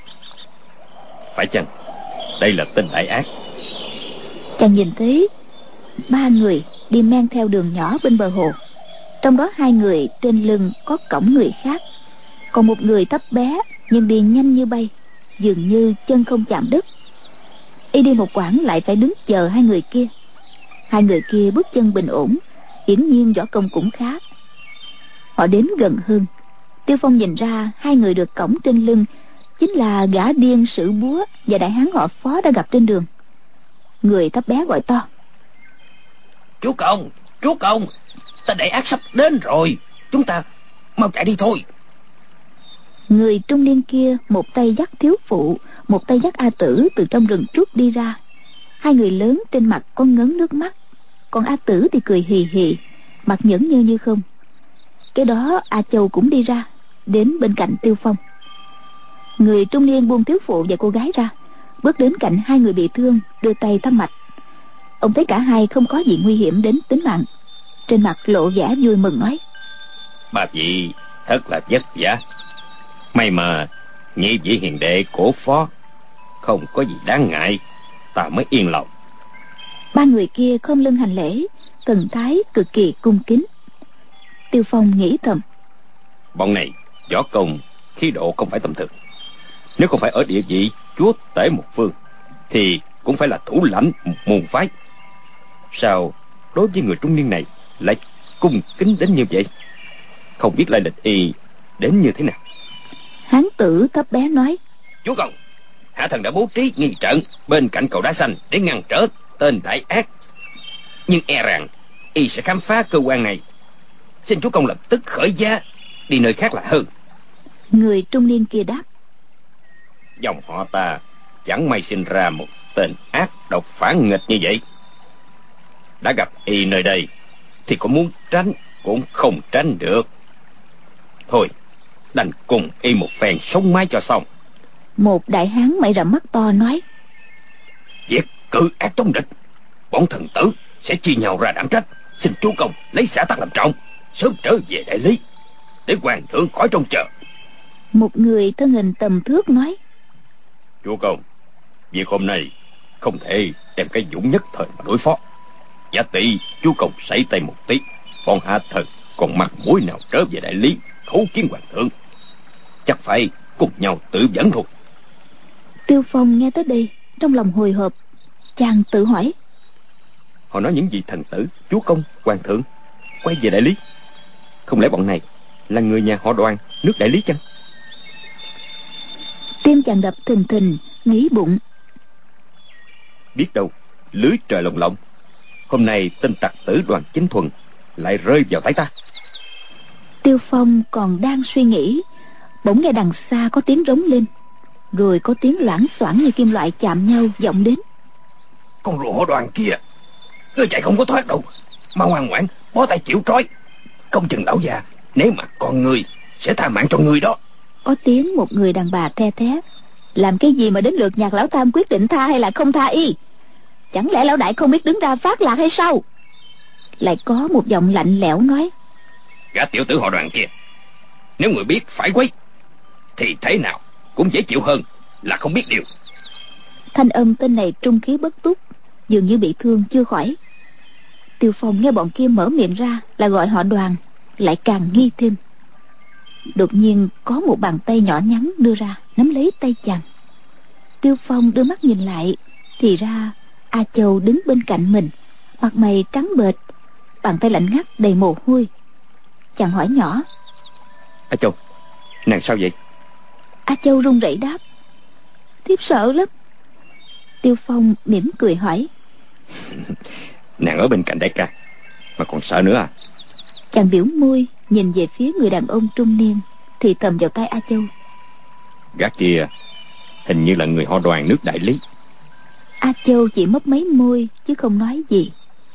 Phải chăng đây là tên đại ác? Chàng nhìn thấy 3 người đi men theo đường nhỏ bên bờ hồ. Trong đó 2 người trên lưng có cõng người khác, còn một người thấp bé nhưng đi nhanh như bay, dường như chân không chạm đất. Y đi một quãng lại phải đứng chờ 2 người kia. 2 người kia bước chân bình ổn, hiển nhiên võ công cũng khá. Họ đến gần hơn, Tiêu Phong nhìn ra 2 người được cõng trên lưng chính là gã điên sử búa và đại hán họ Phó đã gặp trên đường. Người thấp bé gọi to: Chúa công, tên đại ác sắp đến rồi, chúng ta mau chạy đi thôi. Người trung niên kia một tay dắt thiếu phụ, một tay dắt A Tử từ trong rừng trúc đi ra. 2 người lớn trên mặt có ngấn nước mắt, còn A Tử thì cười hì hì, mặt nhẫn nhơ như không. Cái đó A Châu cũng đi ra, đến bên cạnh Tiêu Phong. Người trung niên buông thiếu phụ và cô gái ra, bước đến cạnh 2 người bị thương, đưa tay thăm mạch. Ông thấy cả hai không có gì nguy hiểm đến tính mạng, trên mặt lộ vẻ vui mừng nói: Bà vị thật là vất vả, may mà nhị vị hiền đệ của Phó không có gì đáng ngại, ta mới yên lòng. 3 người kia khom lưng hành lễ, thần thái cực kỳ cung kính. Tiêu Phong nghĩ thầm: Bọn này võ công khí độ không phải tầm thường, nếu không phải ở địa vị chúa tể một phương thì cũng phải là thủ lãnh một môn phái. Sao đối với người trung niên này lại cung kính đến như vậy? Không biết lai lịch y đến như thế nào. Hán tử thấp bé nói: Chúa công, hạ thần đã bố trí nghi trận bên cạnh cầu đá xanh để ngăn trở tên đại ác, nhưng e rằng y sẽ khám phá cơ quan này. Xin chúa công lập tức khởi giá đi nơi khác là hơn. Người trung niên kia đáp: Dòng họ ta chẳng may sinh ra một tên ác độc phản nghịch như vậy. Đã gặp y nơi đây thì có muốn tránh cũng không tránh được. Thôi, đành cùng y một phen sống mái cho xong. Một đại hán mày rậm mắt to nói: Việc cự ác chống địch, bọn thần tử sẽ chia nhau ra đảm trách. Xin chúa công lấy xã tắc làm trọng, sớm trở về đại lý để hoàng thượng khỏi trông chờ. Một người thân hình tầm thước nói: Chúa công, việc hôm nay không thể đem cái dũng nhất thời mà đối phó. Giả tỷ chúa công sảy tay một tí, bọn hạ thần còn mặt mũi nào trở về đại lý khấu kiến hoàng thượng. Chắc phải cùng nhau tự dẫn thôi. Tiêu Phong nghe tới đây trong lòng hồi hộp, chàng tự hỏi: Họ nói những gì thần tử, chúa công, hoàng thượng quay về đại lý? Không lẽ bọn này là người nhà họ Đoàn nước đại lý chăng? Tim chàng đập thình thình, nghĩ bụng: Biết đâu lưới trời lồng lộng, hôm nay tên tặc tử Đoàn Chính Thuần lại rơi vào tay ta. Tiêu Phong còn đang suy nghĩ, bỗng nghe đằng xa có tiếng rống lên, rồi có tiếng loảng xoảng như kim loại chạm nhau vọng đến. Con rùa họ Đoàn kia, ngươi chạy không có thoát đâu, mau ngoan ngoãn bó tay chịu trói. Công chừng lão già nếu mà con ngươi sẽ tha mạng cho ngươi đó. Có tiếng một người đàn bà the thé. Làm cái gì mà đến lượt Nhạc lão tam quyết định tha hay là không tha y? Chẳng lẽ lão đại không biết đứng ra phát lạc hay sao? Lại có một giọng lạnh lẽo nói: Gã tiểu tử họ Đoàn kia, nếu người biết phải quấy thì thế nào cũng dễ chịu hơn là không biết điều. Thanh âm tên này trung khí bất túc, dường như bị thương chưa khỏi. Tiêu Phong nghe bọn kia mở miệng ra là gọi họ Đoàn, lại càng nghi thêm. Đột nhiên có một bàn tay nhỏ nhắn đưa ra nắm lấy tay chàng. Tiêu Phong đưa mắt nhìn lại, thì ra A Châu đứng bên cạnh mình, mặt mày trắng bệch, bàn tay lạnh ngắt đầy mồ hôi. Chàng hỏi nhỏ: A Châu, nàng sao vậy? A Châu run rẩy đáp: Thiếp sợ lắm. Tiêu Phong mỉm cười hỏi: Nàng ở bên cạnh đại ca mà còn sợ nữa à? Chàng biểu môi nhìn về phía người đàn ông trung niên, thì thầm vào tai A Châu: Gã kia hình như là người họ Đoàn nước Đại Lý. A Châu chỉ mấp máy môi chứ không nói gì.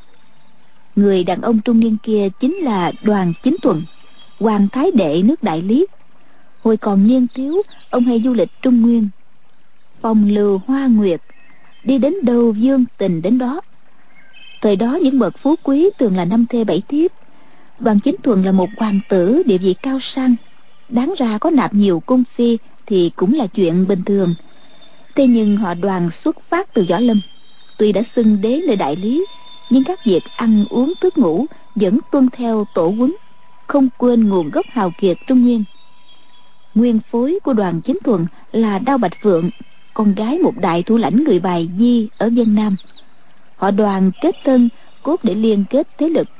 Người đàn ông trung niên kia chính là Đoàn Chính Thuần, hoàng thái đệ nước Đại Lý. Hồi còn niên thiếu, ông hay du lịch Trung Nguyên, phong lưu hoa nguyệt, đi đến đâu dương tình đến đó. Thời đó những bậc phú quý thường là 5 thê 7 thiếp. Đoàn Chính Thuần là một hoàng tử địa vị cao sang, đáng ra có nạp nhiều cung phi thì cũng là chuyện bình thường. Thế nhưng họ Đoàn xuất phát từ võ lâm, tuy đã xưng đế nơi Đại Lý, nhưng các việc ăn uống thức ngủ vẫn tuân theo tổ huấn, không quên nguồn gốc hào kiệt Trung Nguyên. Nguyên phối của Đoàn Chính Thuần là Đao Bạch Phượng, con gái một đại thủ lãnh người Bài Di ở Vân Nam. Họ Đoàn kết thân cốt để liên kết thế lực,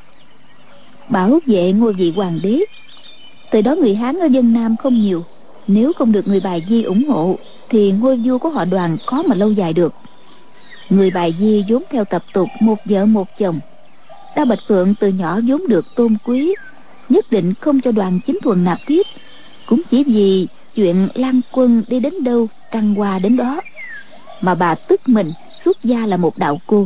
bảo vệ ngôi vị hoàng đế. Từ đó người Hán ở Vân Nam không nhiều, nếu không được người Bài Di ủng hộ thì ngôi vua của họ Đoàn khó mà lâu dài được. Người Bài Di vốn theo tập tục một vợ một chồng. Đao Bạch Phượng từ nhỏ vốn được tôn quý, nhất định không cho Đoàn Chính Thuần nạp tiếp, cũng chỉ vì chuyện Lan Quân đi đến đâu trăng hoa đến đó, mà bà tức mình xuất gia là một đạo cô.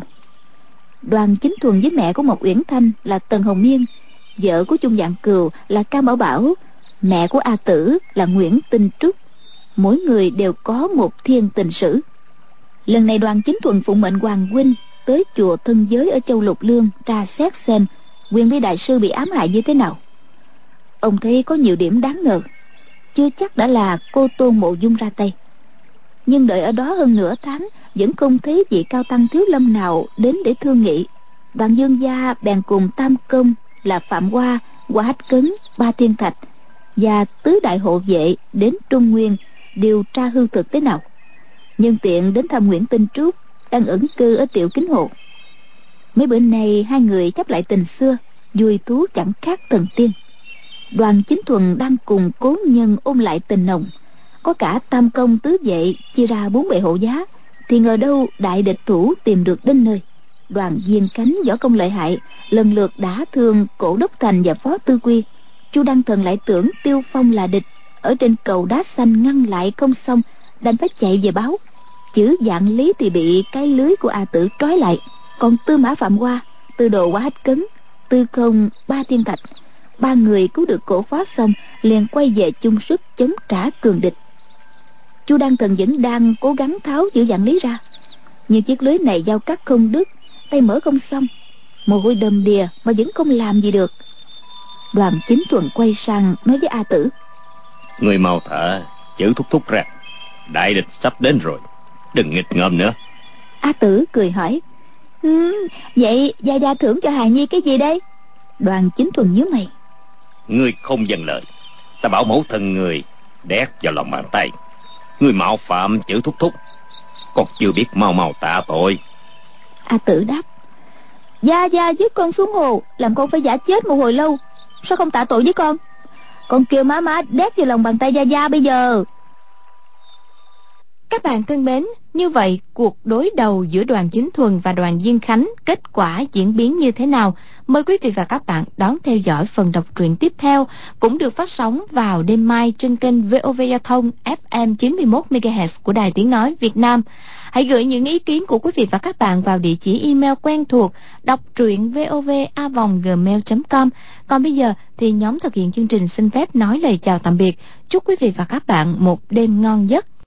Đoàn Chính Thuần với mẹ của Mộc Uyển Thanh là Tần Hồng Miên, vợ của Chung Dạng Cừu là Cam Bảo Bảo, mẹ của A Tử là Nguyễn Tinh Trúc. Mỗi người đều có một thiên tình sử. Lần này Đoàn Chính Thuần phụng mệnh hoàng huynh tới chùa Thân Giới ở Châu Lục Lương tra xét xem Quyền Bí đại sư bị ám hại như thế nào. Ông thấy có nhiều điểm đáng ngờ, chưa chắc đã là cô Tôn Mộ Dung ra tay. Nhưng đợi ở đó hơn nửa tháng vẫn không thấy vị cao tăng thiếu lâm nào đến để thương nghị. Đoàn Dương gia bèn cùng tam công là Phạm Hoa, Hoa Hách Cấn, Ba Thiên Thạch và tứ đại hộ vệ đến Trung Nguyên điều tra hư thực thế nào, nhân tiện đến thăm Nguyễn Tinh Trúc đang ẩn cư ở Tiểu Kính Hồ. Mấy bữa nay hai người chấp lại tình xưa, vui thú chẳng khác thần tiên. Đoàn Chính Thuần đang cùng cố nhân ôn lại tình nồng, có cả tam công tứ vệ chia ra 4 bệ hộ giá, thì ngờ đâu đại địch thủ tìm được đến nơi. Đoàn Diên Cánh võ công lợi hại, lần lượt đả thương Cổ Đốc Thành và Phó Tư Quy. Chu Đăng Thần lại tưởng Tiêu Phong là địch, ở trên cầu đá xanh ngăn lại không xong, đành phải chạy về báo. Chữ Dạng Lý thì bị cái lưới của A Tử trói lại, còn Tư Mã Phạm Hoa, Tư Đồ Quá Hách Cấn, Tư Không, Ba Thiên Thạch, 3 người cứu được cổ phó xong liền quay về chung sức chống trả cường địch. Chu Đăng Thần vẫn đang cố gắng tháo chữ Dạng Lý ra, nhưng chiếc lưới này dao cắt không đứt, tay mở không xong, mồ hôi đầm đìa mà vẫn không làm gì được. Đoàn Chính Thuần quay sang nói với A Tử: Người mau thở chữ thúc thúc ra, đại địch sắp đến rồi, đừng nghịch ngợm nữa. A Tử cười hỏi: Vậy gia gia thưởng cho Hà Nhi cái gì đây? Đoàn Chính Thuần nhíu mày: Ngươi không dâng lời, ta bảo mẫu thân người đét vào lòng bàn tay. Ngươi mạo phạm chữ thúc thúc, còn chưa biết mau mau tạ tội. A Tử đáp: Gia gia dứt con xuống hồ, làm con phải giả chết một hồi lâu, sao không tạ tội với con? Con kêu má má đét vào lòng bàn tay gia gia bây giờ. Các Các bạn thân mến, như vậy cuộc đối đầu giữa Đoàn Chính Thuần và Đoàn Diên Khánh kết quả diễn biến như thế nào? Mời quý vị và các bạn đón theo dõi phần đọc truyện tiếp theo, cũng được phát sóng vào đêm mai trên kênh VOV Giao thông FM 91 MHz của Đài Tiếng nói Việt Nam. Hãy gửi những ý kiến của quý vị và các bạn vào địa chỉ email quen thuộc đọc truyện vova@gmail.com. Còn bây giờ thì nhóm thực hiện chương trình xin phép nói lời chào tạm biệt. Chúc quý vị và các bạn một đêm ngon giấc.